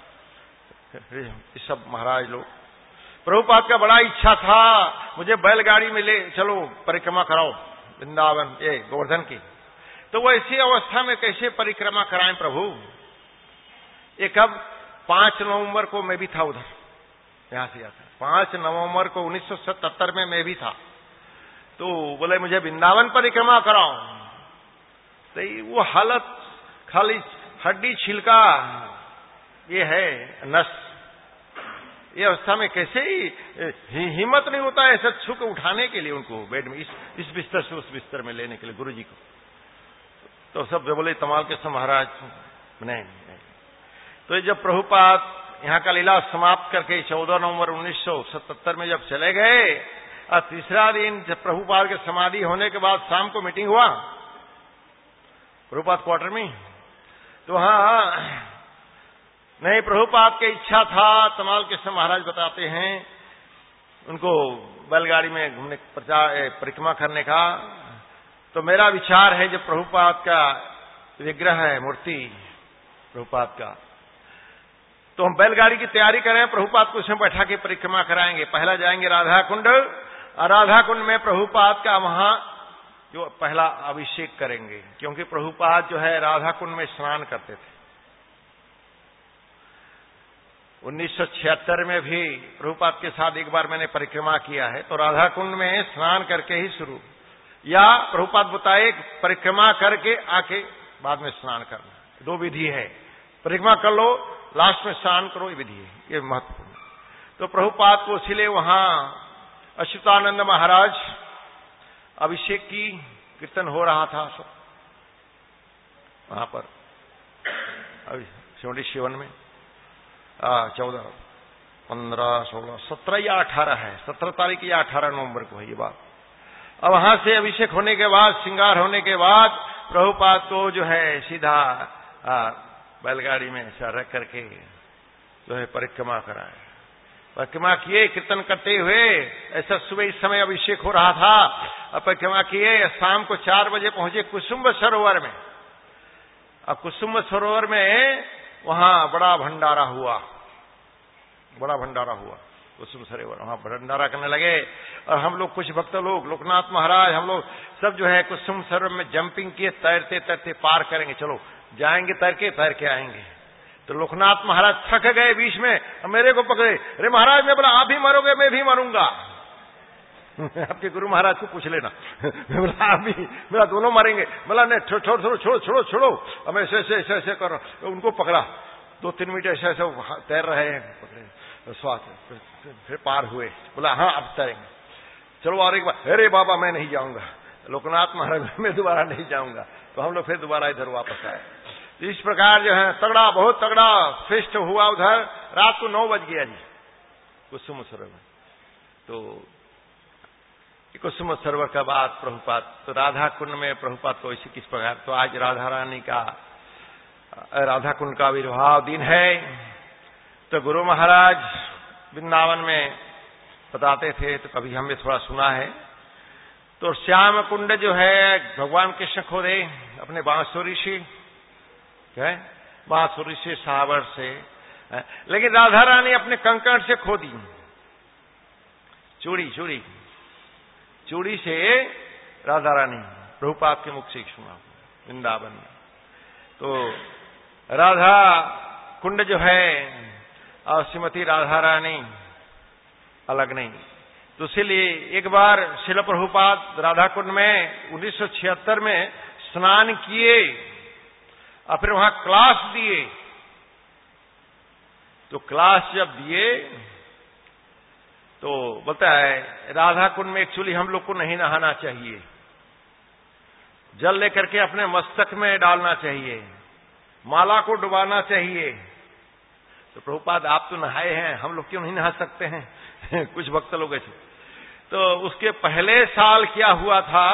S1: ये सब महाराज लोग। प्रभुपाद का बड़ा इच्छा था मुझे बैलगाड़ी में ले चलो परिक्रमा कराओ वृंदावन ये गोवर्धन की। तो वो ऐसी अवस्था में कैसे परिक्रमा कराएं प्रभु? ये कब? पांच नवंबर को मैं भी था उधर, यहां से आता पांच नवंबर को उन्नीस सौ सतहत्तर में मैं भी था। तो बोले मुझे वृंदावन परिक्रमा कराओ, तो वो हालत खाली हड्डी छिलका ये है नस, ये अवस्था में कैसे ही हिम्मत नहीं होता ऐसा छुक उठाने के लिए उनको बेड में, इस इस बिस्तर से उस बिस्तर में लेने के लिए गुरु जी को। तो सब बोले तमाल कृष्ण महाराज नहीं, नहीं। तो जब प्रभुपाद यहाँ का लीला समाप्त करके चौदह नवंबर उन्नीस सौ सतहत्तर में जब चले गए, और तीसरा दिन जब प्रभुपाद के समाधि होने के बाद शाम को मीटिंग हुआ प्रभुपाद क्वार्टर में, तो वहां नहीं, प्रभुपाद की इच्छा था। तमाल कृष्ण महाराज बताते हैं उनको बैलगाड़ी में घूमने प्रचार परिक्रमा करने का। तो मेरा विचार है जब प्रभुपाद का विग्रह है, मूर्ति प्रभुपाद का, तो हम बैलगाड़ी की तैयारी करें, प्रभुपाद को उसमें बैठा के परिक्रमा कराएंगे। पहला जाएंगे राधा कुंड, और राधा कुंड में प्रभुपाद का वहां जो पहला अभिषेक करेंगे, क्योंकि प्रभुपाद जो है राधा कुंड में स्नान करते थे। उन्नीस सौ छिहत्तर में भी प्रभुपाद के साथ एक बार मैंने परिक्रमा किया है, तो राधा कुंड में स्नान करके ही शुरू, या प्रभुपाद बताए परिक्रमा करके आके बाद में स्नान करना, दो विधि है। परिक्रमा कर लो, लास्ट में स्नान करो, ये विधि है, ये महत्वपूर्ण। तो प्रभुपाद को इसीलिए वहां अच्युतानंद महाराज अभिषेक की कीर्तन हो रहा था सब वहां पर शिवड़ी शिवन में चौदह पंद्रह सोलह सत्रह या अठारह है, सत्रह तारीख या अठारह नवंबर को है ये बात। अब वहां से अभिषेक होने के बाद, श्रृंगार होने के बाद, प्रभुपाद को जो है सीधा बैलगाड़ी में ऐसा रख करके जो है परिक्रमा कराए, परिक्रमा किए कीर्तन करते हुए। ऐसा सुबह इस समय अभिषेक हो रहा था, अब परिक्रमा किए, शाम को चार बजे पहुंचे कुसुम्ब सरोवर में। अब कुसुम्ब सरोवर में वहां बड़ा भंडारा हुआ, बड़ा भंडारा हुआ कुसुम सरोवर, वहां भंडारा करने लगे। और हम लोग कुछ भक्त लोग, लोकनाथ महाराज, हम लोग सब जो है कुसुम सरोवर में जंपिंग किए, तैरते तैरते पार करेंगे, चलो जाएंगे, तैर के तैर के आएंगे। तो लोकनाथ महाराज थक गए बीच में, मेरे को पकड़े, अरे महाराज, मैं बोला आप भी मरोगे, मैं भी मरूंगा। आपके गुरु महाराज को पूछ लेना। मैं बोला आप भी, मेरा दोनों मरेंगे। बोला नहीं, छोड़ो छोड़ो छोड़ो छोड़ो छोड़ो, अब ऐसे ऐसे ऐसे ऐसे करो। उनको पकड़ा, दो तीन मिनट ऐसे ऐसे तैर रहे हैं, पकड़े स्वाद, फिर पार हुए। बोला हाँ अब तैरेंगे, चलो और एक बार। अरे बाबा मैं नहीं जाऊंगा, लोकनाथ महाराज मैं दोबारा नहीं जाऊंगा। तो हम लोग फिर दोबारा इधर वापस आए। इस प्रकार जो है तगड़ा, बहुत तगड़ा फेस्ट हुआ उधर। रात को नौ बज गया जी कुसुम सरोवर। तो कुसुम सरोवर का बाद प्रभुपाद, तो राधा कुंड में प्रभुपाद को इसी किस प्रकार। तो आज राधा रानी का, राधा कुंड का आविर्भाव दिन है। तो गुरु महाराज वृंदावन में बताते थे, तो कभी हमने थोड़ा सुना है। तो श्याम कुंड जो है भगवान कृष्ण खोदे अपने बांसुरी से, क्या है, बांसुरी से, सावर से, लेकिन राधा रानी अपने कंकड़ से खोदी, चूड़ी चूड़ी चूड़ी से राधा रानी प्रभुपाद के मुख से सुना वृंदावन में। तो राधा कुंड जो है और श्रीमती राधा रानी अलग नहीं। तो इसलिए एक बार श्रील प्रभुपाद राधा कुंड में उन्नीस सौ छिहत्तर में स्नान किए और फिर वहां क्लास दिए। तो क्लास जब दिए तो बोलता है राधा कुंड में एक्चुअली हम लोग को नहीं नहाना चाहिए, जल लेकर के अपने मस्तक में डालना चाहिए, माला को डुबाना चाहिए। तो प्रभुपाद आप तो नहाए हैं, हम लोग क्यों नहीं नहा सकते हैं? कुछ भक्त लोग ऐसे। तो उसके पहले साल क्या हुआ था,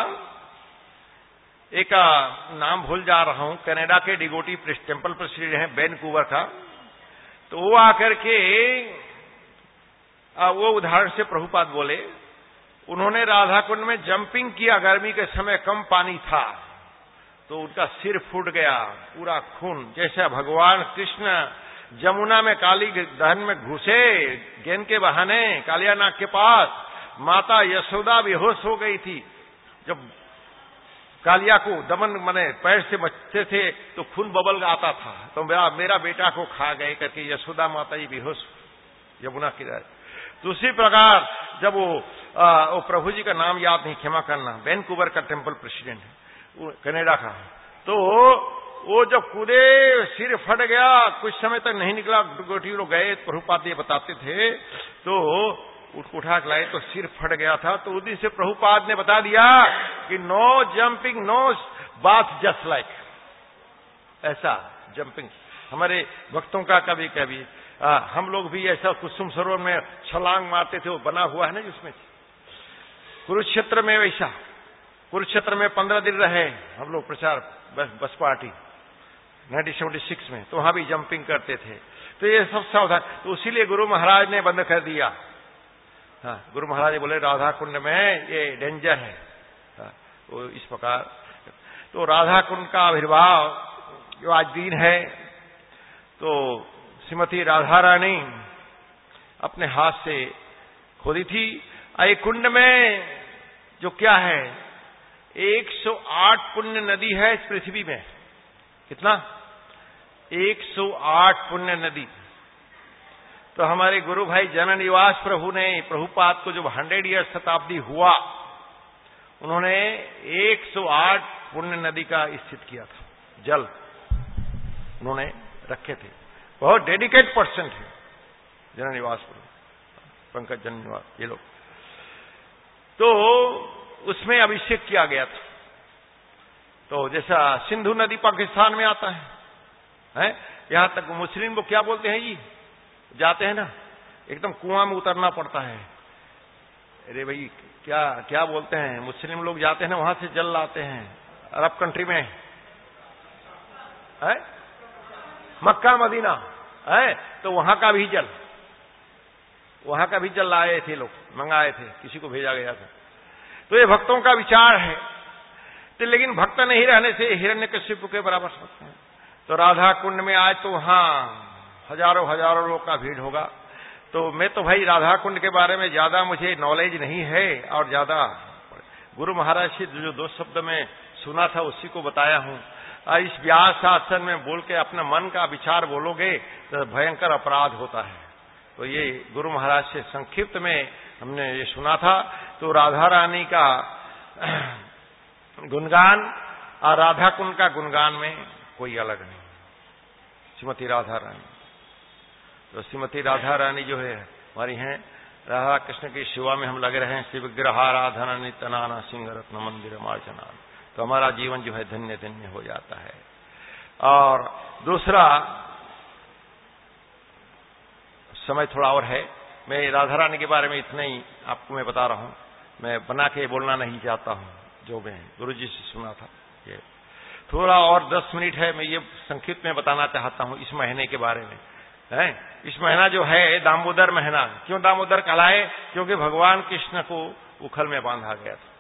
S1: एक नाम भूल जा रहा हूं, कनाडा के डिगोटी टेम्पल प्रेसिडेंट हैं वैनकूवर का। तो वो आकर के वो उदाहरण से प्रभुपाद बोले, उन्होंने राधा कुंड में जंपिंग किया, गर्मी के समय कम पानी था, तो उनका सिर फूट गया, पूरा खून। जैसा भगवान कृष्ण जमुना में काली दहन में घुसे गेंद के बहाने कालियानाग के पास, माता यशोदा बेहोश हो गई थी। जब कालिया को दमन मने पैर से बचते थे तो खून बबल आता था, तो मेरा मेरा बेटा को खा गए करके यशोदा माता जी बेहोश यमुना किनारे। तो उसी प्रकार जब वो, आ, वो प्रभु जी का नाम याद नहीं, क्षमा करना, वैनकूवर का टेम्पल प्रेसिडेंट है कनाडा का। तो वो जब कूदे सिर फट गया, कुछ समय तक नहीं निकला। गोटी लोग गए, प्रभुपाद ये बताते थे, तो उसको उठा के लाए तो सिर फट गया था। तो उस दिन से प्रभुपाद ने बता दिया कि no jumping, no bath, just like ऐसा जंपिंग। हमारे भक्तों का कभी कभी आ, हम लोग भी ऐसा कुसुम सरोवर में छलांग मारते थे, वो बना हुआ है ना जिसमें। कुरुक्षेत्र में वैसा, कुरुक्षेत्र में पंद्रह दिन रहे हम लोग प्रचार, बस बस पार्टी नाइनटीन सेवेंटी सिक्स में, तो वहां भी जंपिंग करते थे। तो ये सब सावधान, तो इसीलिए गुरु महाराज ने बंद कर दिया। हाँ, गुरु महाराज बोले राधा कुंड में ये डेंजर है। हाँ, वो इस प्रकार तो राधा कुंड का आविर्भाव जो आज दिन है, तो श्रीमती राधा रानी अपने हाथ से खोदी थी। ये कुंड में जो क्या है, एक सौ आठ पुण्य नदी है इस पृथ्वी में। कितना? एक सौ आठ पुण्य नदी। तो हमारे गुरु भाई जननिवास प्रभु ने प्रभुपाद को जब हंड्रेड ईयर शताब्दी हुआ, उन्होंने एक सौ आठ पुण्य नदी का स्थित किया था, जल उन्होंने रखे थे। बहुत डेडिकेट पर्सन थे जननिवास प्रभु, पंकज जननिवास, ये लोग। तो उसमें अभिषेक किया गया था। तो जैसा सिंधु नदी पाकिस्तान में आता है, है? यहां तक मुस्लिम लोग क्या बोलते हैं जी, जाते हैं ना, एकदम कुआं में उतरना पड़ता है। अरे भाई क्या क्या बोलते हैं, मुस्लिम लोग जाते हैं ना, वहां से जल लाते हैं। अरब कंट्री में है मक्का मदीना है, तो वहां का भी जल वहां का भी जल लाए थे लोग, मंगाए थे, किसी को भेजा गया था। तो ये भक्तों का विचार है। तो लेकिन भक्त नहीं रहने से हिरण्यकशिपु के बराबर सकते हैं। तो राधा कुंड में आज तो वहां हजारों हजारों लोग का भीड़ होगा। तो मैं तो भाई राधा कुंड के बारे में ज्यादा मुझे नॉलेज नहीं है, और ज्यादा गुरु महाराज से जो दो शब्द में सुना था उसी को बताया हूं। इस व्यास आसन में बोल के अपना मन का विचार बोलोगे तो भयंकर अपराध होता है। तो ये गुरु महाराज से संक्षिप्त में हमने ये सुना था। तो राधा रानी का गुणगान और राधा कुंड का गुणगान में कोई अलग नहीं। श्रीमती राधा रानी, तो श्रीमती राधा रानी जो है हमारी हैं, राधा कृष्ण की सेवा में हम लगे रहे हैं। श्री विग्रहाराधना नित्यनाना सिंह रत्न मंदिर मार्जना, तो हमारा जीवन जो है धन्य धन्य हो जाता है। और दूसरा समय थोड़ा और है, मैं राधा रानी के बारे में इतना ही आपको मैं बता रहा हूं, मैं बना के बोलना नहीं चाहता हूं, जो मैं गुरु जी से सुना था। ये थोड़ा और दस मिनट है, मैं ये संक्षिप्त में बताना चाहता हूं इस महीने के बारे में। है इस महीना जो है दामोदर महीना, क्यों दामोदर कहलाए? क्योंकि भगवान कृष्ण को उखल में बांधा गया था।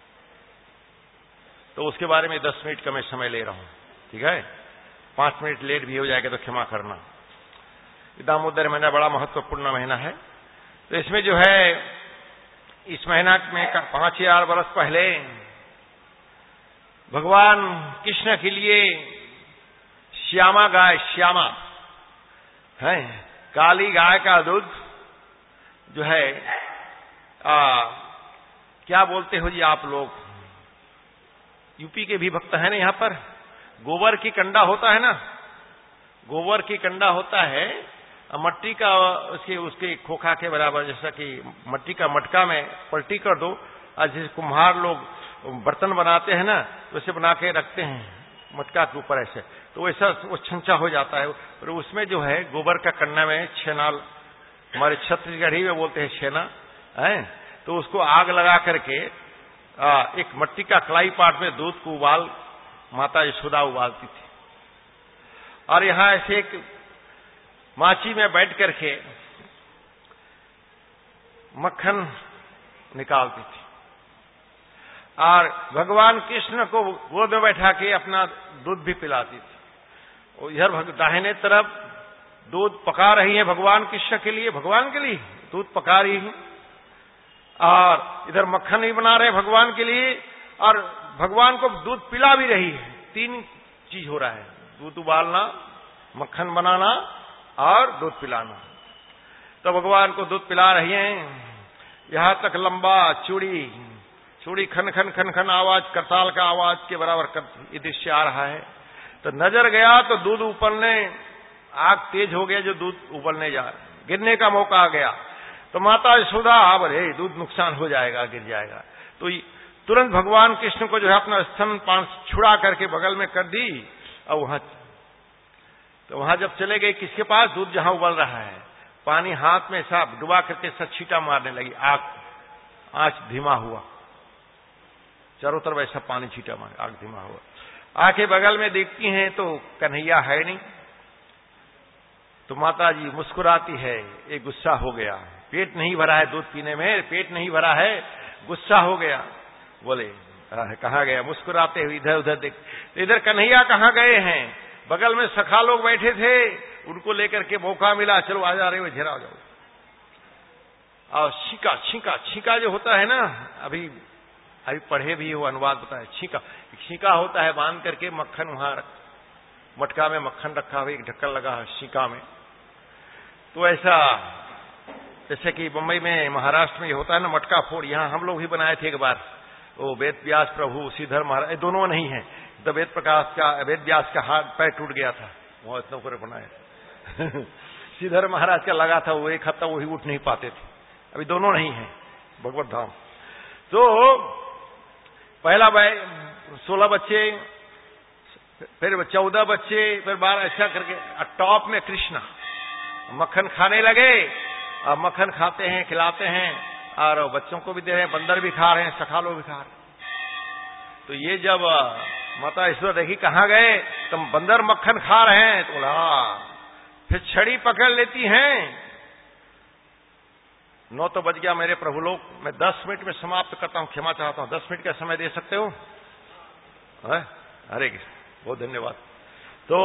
S1: तो उसके बारे में दस मिनट का मैं समय ले रहा हूं, ठीक है? पांच मिनट लेट भी हो जाएगा तो क्षमा करना। दामोदर महीना बड़ा महत्वपूर्ण महीना है। तो इसमें जो है, इस महीना में पांच हजार वर्ष पहले भगवान कृष्ण के लिए श्यामा गाय, श्यामा है काली गाय का दूध जो है, आ, क्या बोलते हो जी आप लोग, यूपी के भी भक्त है ना यहाँ पर, गोबर की कंडा होता है ना, गोबर की कंडा होता है, मट्टी का उसके उसके खोखा के बराबर, जैसा कि मट्टी का मटका में पलटी कर दो, और जैसे कुम्हार लोग बर्तन बनाते हैं ना, वैसे बना के रखते हैं मटका के ऊपर ऐसे, तो वैसा वो छंचा हो जाता है। और उसमें जो है गोबर का कंडा में छेना, हमारे छत्तीसगढ़ी में बोलते हैं छेना है, तो उसको आग लगा करके आ, एक मट्टी का कलाई पाट में दूध को उबाल माता यशोदा उबालती थी, और यहां ऐसे एक माची में बैठ करके मक्खन निकालती थी, और भगवान कृष्ण को गोद में बैठा के अपना दूध भी पिलाती थी। और इधर दाहिने तरफ दूध पका रही है भगवान कृष्ण के लिए, भगवान के लिए दूध पका रही है, और इधर मक्खन भी बना रहे भगवान के लिए, और भगवान को दूध पिला भी रही है। तीन चीज हो रहा है, दूध उबालना, मक्खन बनाना और दूध पिलाना। तो भगवान को दूध पिला रही हैं, यहां तक लंबा चूड़ी चूड़ी खन खन खन खन आवाज, करताल का आवाज के बराबर कर ये दृश्य आ रहा है। तो नजर गया तो दूध उबलने, आग तेज हो गया, जो दूध उबलने जा रहा, गिरने का मौका आ गया। तो माता यशोदा, अरे दूध नुकसान हो जाएगा, गिर जाएगा। तो तुरंत भगवान कृष्ण को जो है अपना स्तन पान छुड़ा करके बगल में कर दी, और वहां तो वहां जब चले गए किसके पास, दूध जहां उबल रहा है, पानी हाथ में साफ डुबा करके सब छींटा मारने लगी, आग आंच धीमा हुआ, चारों तरफ ऐसा पानी छींटा मार, आग धीमा हुआ। आके बगल में देखती हैं तो कन्हैया है नहीं। तो माता जी मुस्कुराती है, ये गुस्सा हो गया, पेट नहीं भरा है दूध पीने में, पेट नहीं भरा है, गुस्सा हो गया। बोले कहाँ गया? मुस्कुराते हुए इधर उधर देख, इधर कन्हैया कहाँ गए हैं? बगल में सखा लोग बैठे थे, उनको लेकर के मौका मिला, चलो आ जा रहे हो, घेरा हो जाओ। और छींका छींका छींका जो होता है ना, अभी अभी पढ़े भी हो, अनुवाद बताए, छींका छींका होता है बांध करके मक्खन, वहां मटका में मक्खन रखा हुआ, एक ढक्कन लगा है छींका में। तो ऐसा जैसे कि मुंबई में, महाराष्ट्र में होता है ना मटका फोड़, यहां हम लोग भी बनाए थे एक बार। वो वेद व्यास प्रभु श्रीधर महाराज, दोनों नहीं है, तो वेद प्रकाश का, वेद व्यास का हाथ पैर टूट गया था, वहां इतना ऊपर बनाया श्रीधर महाराज का लगा था, वो एक हफ्ता वही उठ नहीं पाते थे। अभी दोनों नहीं है भगवत धाम। तो पहला सोलह बच्चे, फिर चौदह बच्चे, फिर बारह, ऐसा करके टॉप में कृष्णा मक्खन खाने लगे। अब मक्खन खाते हैं, खिलाते हैं, और बच्चों को भी दे रहे हैं, बंदर भी खा रहे हैं, सखालो भी खा रहे हैं। तो ये जब माता ईश्वर देखी कहाँ गए, तो बंदर मक्खन खा रहे हैं, तो बोला, फिर छड़ी पकड़ लेती हैं। नौ तो बज गया मेरे प्रभु लोग, मैं दस मिनट में समाप्त करता हूं, क्षमा चाहता हूं, दस मिनट का समय दे सकते हो? हरे कृष्ण, बहुत धन्यवाद। तो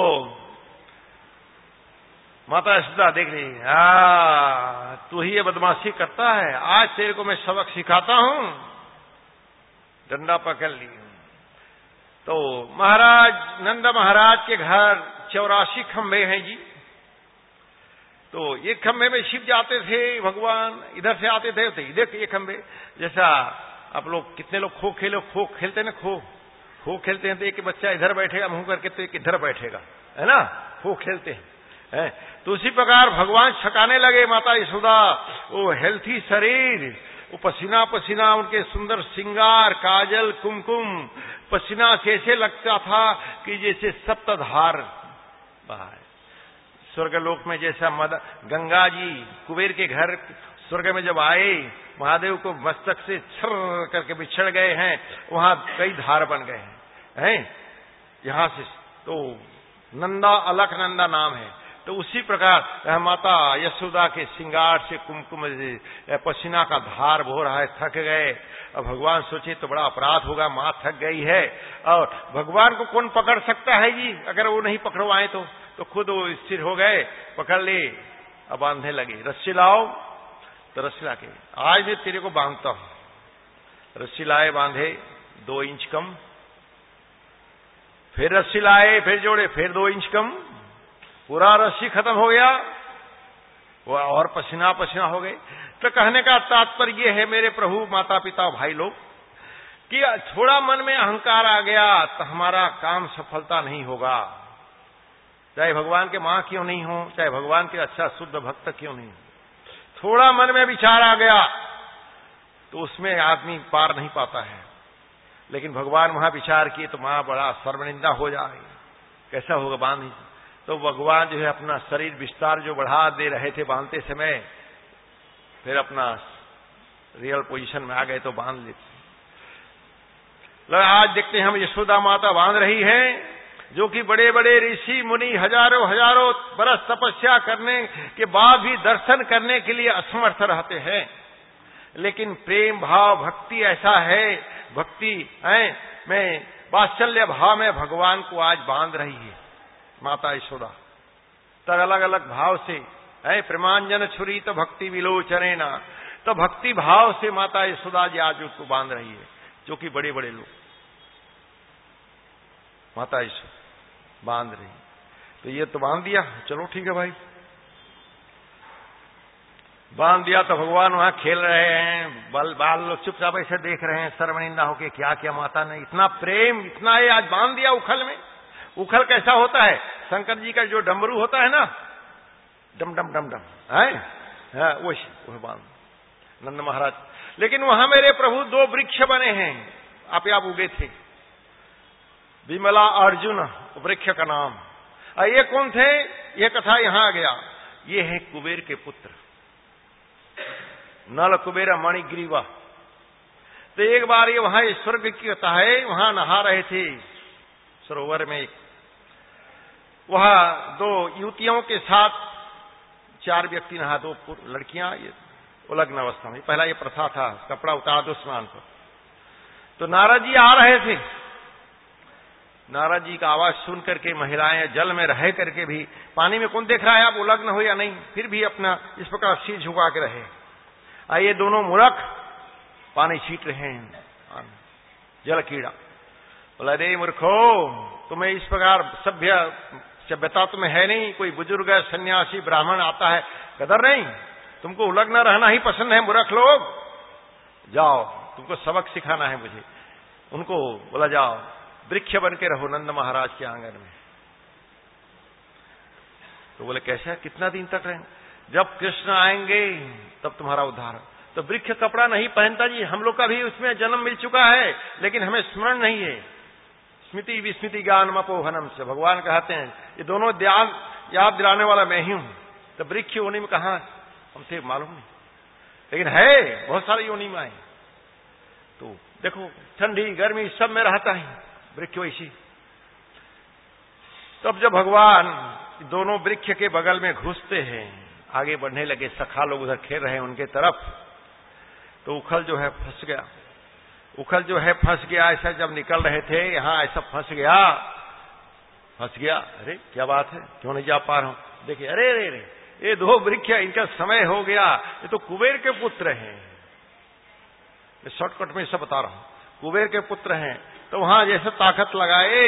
S1: माता यशोदा देख ली, आ तू ही ये बदमाशी करता है, आज तेरे को मैं सबक सिखाता हूं। डंडा पकड़ ली। तो महाराज नंद महाराज के घर चौरासी खंभे हैं जी। तो एक खंभे में शिव जाते थे भगवान, इधर से आते थे, तो इधर के खंभे, जैसा आप लोग कितने लोग खो खेलो, खो खेलते ना, खो खो खेलते हैं, तो एक बच्चा इधर बैठेगा मुंह करके, तो एक इधर बैठेगा, है ना, खो खेलते हैं, है? तो उसी प्रकार भगवान छकाने लगे माता यशोदा, वो हेल्थी शरीर, वो पसीना पसीना, उनके सुंदर श्रृंगार, काजल कुमकुम, पसीना से ऐसे लगता था कि जैसे सप्तधार बहा। स्वर्गलोक में जैसा मद गंगा जी कुबेर के घर स्वर्ग में जब आए, महादेव को मस्तक से छर करके बिछड़ गए हैं, वहां कई धार बन गए हैं, हैं? यहां से तो नंदा, अलकनंदा नाम है। तो उसी प्रकार माता यशोदा के श्रृंगार से कुमकुम पसीना का धार बह रहा है, थक गए। अब भगवान सोचे तो बड़ा अपराध होगा, मां थक गई है, और भगवान को कौन पकड़ सकता है जी, अगर वो नहीं पकड़वाए तो तो खुद वो स्थिर हो गए, पकड़ ले, अब बांधने लगे। रस्सी लाओ, तो रस्सी ला के, आज मैं तेरे को बांधता हूं। रस्सी लाए, बांधे, दो इंच कम, फिर रस्सी लाए, फिर जोड़े, फिर दो इंच कम, पूरा रस्सी खत्म हो गया, वो और पसीना पसीना हो गए। तो कहने का तात्पर्य ये है मेरे प्रभु, माता पिता, भाई लोग, कि थोड़ा मन में अहंकार आ गया तो हमारा काम सफलता नहीं होगा। चाहे भगवान के मां क्यों नहीं हो, चाहे भगवान के अच्छा शुद्ध भक्त क्यों नहीं हो, थोड़ा मन में विचार आ गया तो उसमें आदमी पार नहीं पाता है। लेकिन भगवान वहां विचार किए तो मां बड़ा सर्वनिंदा हो जाए, कैसा होगा बांध ही। तो भगवान जो है अपना शरीर विस्तार जो बढ़ा दे रहे थे बांधते समय, फिर अपना रियल पोजीशन में आ गए तो बांध लेते। आज देखते हैं हम यशोदा माता बांध रही है, जो कि बड़े बड़े ऋषि मुनि हजारों हजारों बरस तपस्या करने के बाद भी दर्शन करने के लिए असमर्थ रहते हैं। लेकिन प्रेम भाव भक्ति ऐसा है, भक्ति है में वात्सल्य भाव में भगवान को आज बांध रही है माता यशोदा। तर अलग अलग भाव से है, प्रेमांजन छुरी तो भक्ति विलोचने ना, तो भक्ति भाव से माता यशोदा जी आज उसको बांध रही है, जो कि बड़े बड़े लोग माता यशोदा बांध रही। तो ये तो बांध दिया, चलो ठीक है भाई, बांध दिया। तो भगवान वहां खेल रहे हैं, बाल बाल लोग चुपचाप ऐसे देख रहे हैं, सर्वनिंदा होके, क्या क्या माता ने इतना प्रेम, इतना ये आज बांध दिया उखल में। उखल कैसा होता है, शंकर जी का जो डमरू होता है ना, डम डम डम डम है, वो वो बांध नंद महाराज। लेकिन वहां मेरे प्रभु दो वृक्ष बने हैं, आप आप उगे थे, विमला अर्जुन वृक्ष का नाम। और ये कौन थे, ये कथा यहां आ गया। ये है कुबेर के पुत्र नल कुबेर मणिग्रीवा। तो एक बार ये वहां स्वर्ग की कथा है, वहां नहा रहे थे सरोवर में, वहां दो युवतियों के साथ चार व्यक्ति नहा, दो लड़कियां ये उलग्न अवस्था में। पहला ये प्रथा था, कपड़ा उतार दो स्नान पर। तो नारद जी आ रहे थे। नारद जी का आवाज सुन करके महिलाएं जल में रह करके भी, पानी में कौन देख रहा है आप उलग्न हो या नहीं, फिर भी अपना इस प्रकार सिर झुका के रहे। आइए दोनों मूर्ख पानी छीट रहे हैं, जल कीड़ा। बोला रे मूर्खो, तुम्हें इस प्रकार सभ्य सभ्यता तुम्हें है नहीं, कोई बुजुर्ग सन्यासी ब्राह्मण आता है, कदर नहीं, तुमको उलग्न रहना ही पसंद है मूर्ख लोग, जाओ तुमको सबक सिखाना है मुझे। उनको बोला जाओ वृक्ष बन के रहो नंद महाराज के आंगन में। तो बोले कैसा, कितना दिन तक रहेंगे? जब कृष्ण आएंगे तब तुम्हारा उद्धार। तो वृक्ष कपड़ा नहीं पहनता जी, हम लोग का भी उसमें जन्म मिल चुका है, लेकिन हमें स्मरण नहीं है। स्मृति विस्मृति ज्ञान मपोहनम से भगवान कहते हैं, ये दोनों ध्यान याद दिलाने वाला मैं ही हूं। तो वृक्ष योनि में कहा हमसे मालूम नहीं, लेकिन है बहुत सारे योनि में आए। तो देखो ठंडी गर्मी सब में रहता है वृक्ष वैसी। तब जब भगवान दोनों वृक्ष के बगल में घुसते हैं, आगे बढ़ने लगे, सखा लोग उधर खेल रहे हैं उनके तरफ, तो उखल जो है फंस गया। उखल जो है फंस गया, ऐसा जब निकल रहे थे यहां ऐसा फंस गया, फंस गया। अरे क्या बात है, क्यों नहीं जा पा रहा हूं? देखिए अरे अरे अरे ये दो वृक्ष, इनका समय हो गया, ये तो कुबेर के पुत्र हैं। मैं शॉर्टकट में सब बता रहा हूं, कुबेर के पुत्र हैं। तो वहां जैसे ताकत लगाए,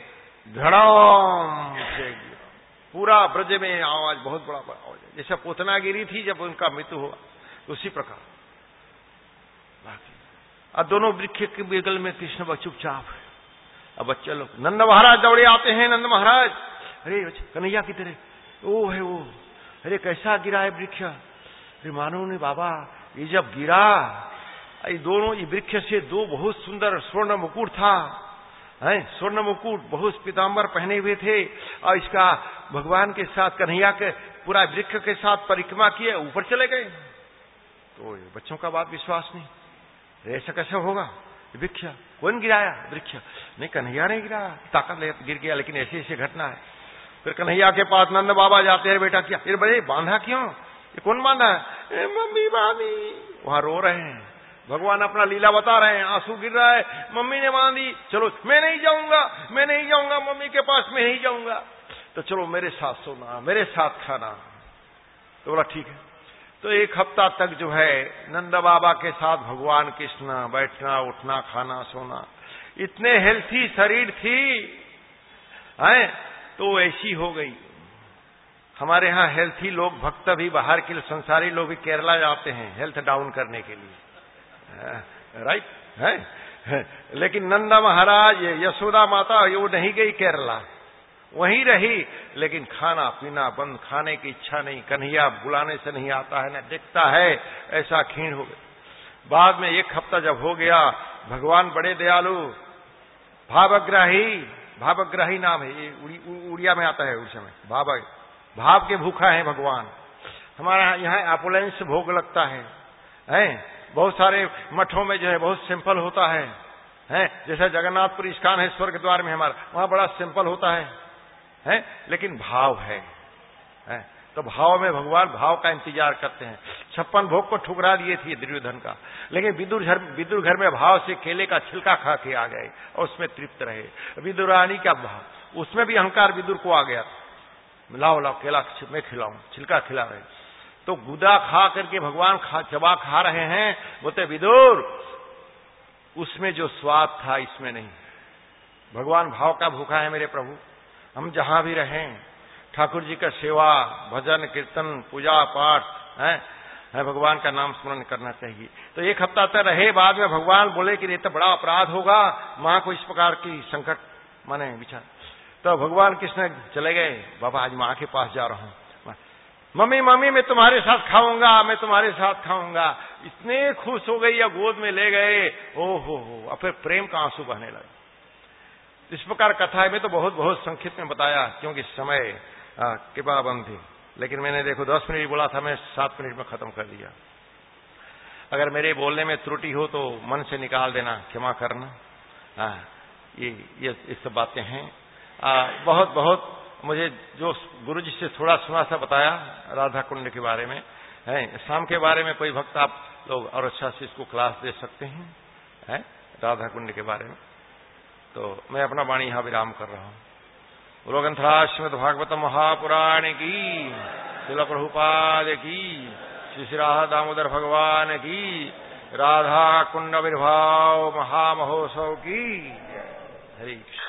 S1: धड़ाम से पूरा ब्रज में आवाज, बहुत बड़ा आवाज, जैसे पूतना गिरी थी जब उनका मृत्यु हुआ, उसी प्रकार। अब दोनों वृक्ष के बगल में कृष्ण व चुपचाप है। अब बच्चे लोग, नंद महाराज दौड़े आते हैं, नंद महाराज, अरे कन्हैया की तरह, वो है वो, अरे कैसा गिरा है वृक्ष? अरे मानो ने बाबा, ये जब गिरा, ये दोनों ये वृक्ष से दो बहुत सुंदर स्वर्ण मुकुट था, है स्वर्ण मुकुट, बहुत पीताम्बर पहने हुए थे, और इसका भगवान के साथ कन्हैया के पूरा वृक्ष के साथ परिक्रमा किए, ऊपर चले गए। तो बच्चों का बात विश्वास नहीं, ऐसा कैसे होगा? वृक्ष कौन गिराया? वृक्ष नहीं, कन्हैया नहीं गिराया, ताकत गिर गया, लेकिन ऐसी ऐसी घटना है। फिर कन्हैया के पास नंद बाबा जाते हैं, बेटा क्या ये बड़े बांधा क्यों? ये कौन बांधा है? मम्मी बांधी। वहां रो रहे हैं, भगवान अपना लीला बता रहे हैं, आंसू गिर रहा है, मम्मी ने बांधी, चलो मैं नहीं जाऊंगा, मैं नहीं जाऊंगा मम्मी के पास, मैं नहीं जाऊंगा, तो चलो मेरे साथ सोना, मेरे साथ खाना। तो बोला ठीक है। तो एक हफ्ता तक जो है नंद बाबा के साथ भगवान कृष्ण बैठना उठना खाना सोना, इतने हेल्थी शरीर थी, है तो ऐसी हो गई। हमारे यहाँ हेल्थी लोग भक्त भी, बाहर के संसारी लोग भी केरला जाते हैं हेल्थ डाउन करने के लिए, राइट है, है? लेकिन नंदा महाराज, यशोदा माता, वो नहीं गई केरला, वहीं रही, लेकिन खाना पीना बंद, खाने की इच्छा नहीं, कन्हैया बुलाने से नहीं आता है, न देखता है, ऐसा खीण हो गया। बाद में एक हफ्ता जब हो गया, भगवान बड़े दयालु, भावग्राही, भावग्राही नाम है ये, उड़िया में आता है उस समय, भाव भाव के भूखा है भगवान। हमारा यहाँ एपुलेंस भोग लगता है, है? बहुत सारे मठों में जो है बहुत सिंपल होता है, है? जैसे जगन्नाथपुर इस्कान है स्वर्ग द्वार में हमारा, वहां बड़ा सिंपल होता है, है? लेकिन भाव है, है? तो भाव में भगवान भाव का इंतजार करते हैं। छप्पन भोग को ठुकरा दिए थे दुर्योधन का, लेकिन विदुर घर विदुर घर में भाव से केले का छिलका खा के आ गए और उसमें तृप्त रहे। विदुरानी का भाव, उसमें भी अहंकार विदुर को आ गया, लाओ लाओ केला मैं खिलाऊं, छिलका खिला रहे। तो गुदा खा करके भगवान खा चबा खा रहे हैं, बोलते विदुर उसमें जो स्वाद था इसमें नहीं। भगवान भाव का भूखा है मेरे प्रभु। हम जहां भी रहें, ठाकुर जी का सेवा भजन कीर्तन पूजा पाठ है, है भगवान का नाम स्मरण करना चाहिए। तो एक हफ्ता तक रहे, बाद में भगवान बोले कि ये तो बड़ा अपराध होगा, मां को इस प्रकार की संकट माने विचार। तो भगवान कृष्ण चले गए, बाबा आज मां के पास जा रहा हूं, मम्मी मम्मी मैं तुम्हारे साथ खाऊंगा, मैं तुम्हारे साथ खाऊंगा। इतने खुश हो गई या गोद में ले गए, ओ हो हो, और फिर प्रेम का आंसू बहने लगे। इस प्रकार कथा है, मैं तो बहुत बहुत संक्षिप्त में बताया क्योंकि समय के पाबंद थी, लेकिन मैंने देखो दस मिनट बोला था, मैं सात मिनट में खत्म कर दिया। अगर मेरे बोलने में त्रुटि हो तो मन से निकाल देना, क्षमा करना। आ, ये ये इस सब बातें हैं। आ, बहुत बहुत मुझे जो गुरु जी से थोड़ा सुना सा बताया राधा कुंड के बारे में है, शाम के बारे में कोई भक्त आप लोग और अच्छा से इसको क्लास दे सकते हैं है राधा कुंड के बारे में। तो मैं अपना वाणी यहां विराम कर रहा हूं। बोलो ग्रंथराज श्रीमद् भागवत महापुराण की, श्रील प्रभुपाद की, श्री श्री राधा दामोदर भगवान की, राधा कुंड आविर्भाव महामहोत्सव की। हरि